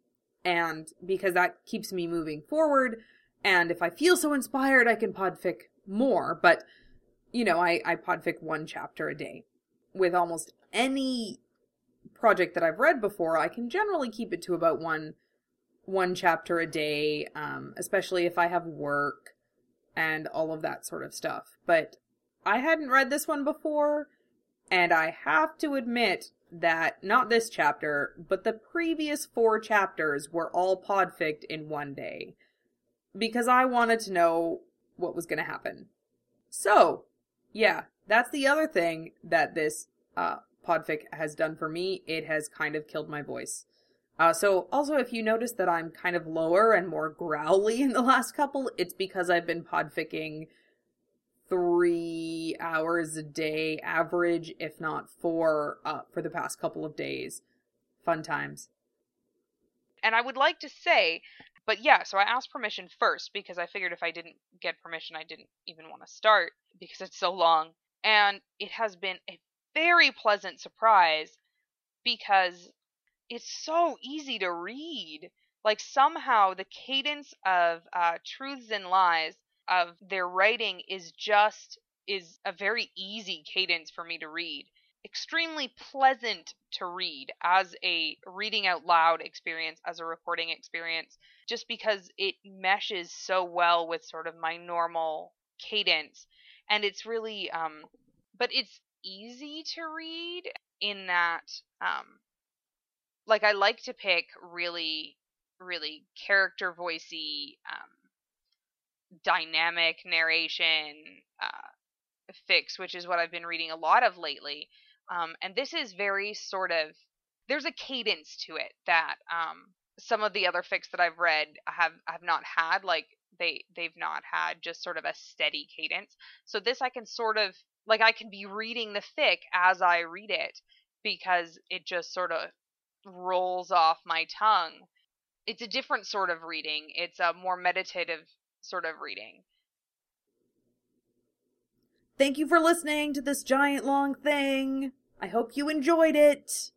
And because that keeps me moving forward, and if I feel so inspired, I can podfic more. But, you know, I, I podfic one chapter a day. With almost any project that I've read before, I can generally keep it to about one, one chapter a day, um, especially if I have work and all of that sort of stuff. But I hadn't read this one before, and I have to admit that not this chapter, but the previous four chapters were all podficked in one day. Because I wanted to know what was going to happen. So, yeah, that's the other thing that this uh, podfic has done for me. It has kind of killed my voice. Uh, so, also, if you notice that I'm kind of lower and more growly in the last couple, it's because I've been podficking three hours a day average, if not four, uh, for the past couple of days. Fun times. And I would like to say, but yeah, so I asked permission first because I figured if I didn't get permission, I didn't even want to start because it's so long. And it has been a very pleasant surprise because it's so easy to read. Like somehow the cadence of uh, Truths and Lies of their writing is just is a very easy cadence for me to read. Extremely pleasant to read as a reading out loud experience, as a recording experience, just because it meshes so well with sort of my normal cadence. And it's really, um, but it's easy to read in that, um, like I like to pick really, really character voicey, um, dynamic narration, uh, fics, which is what I've been reading a lot of lately. Um, and this is very sort of, there's a cadence to it that um, some of the other fics that I've read have have not had. Like they they've not had just sort of a steady cadence. So this I can sort of like I can be reading the fic as I read it because it just sort of rolls off my tongue. It's a different sort of reading. It's a more meditative sort of reading. Thank you for listening to this giant long thing. I hope you enjoyed it.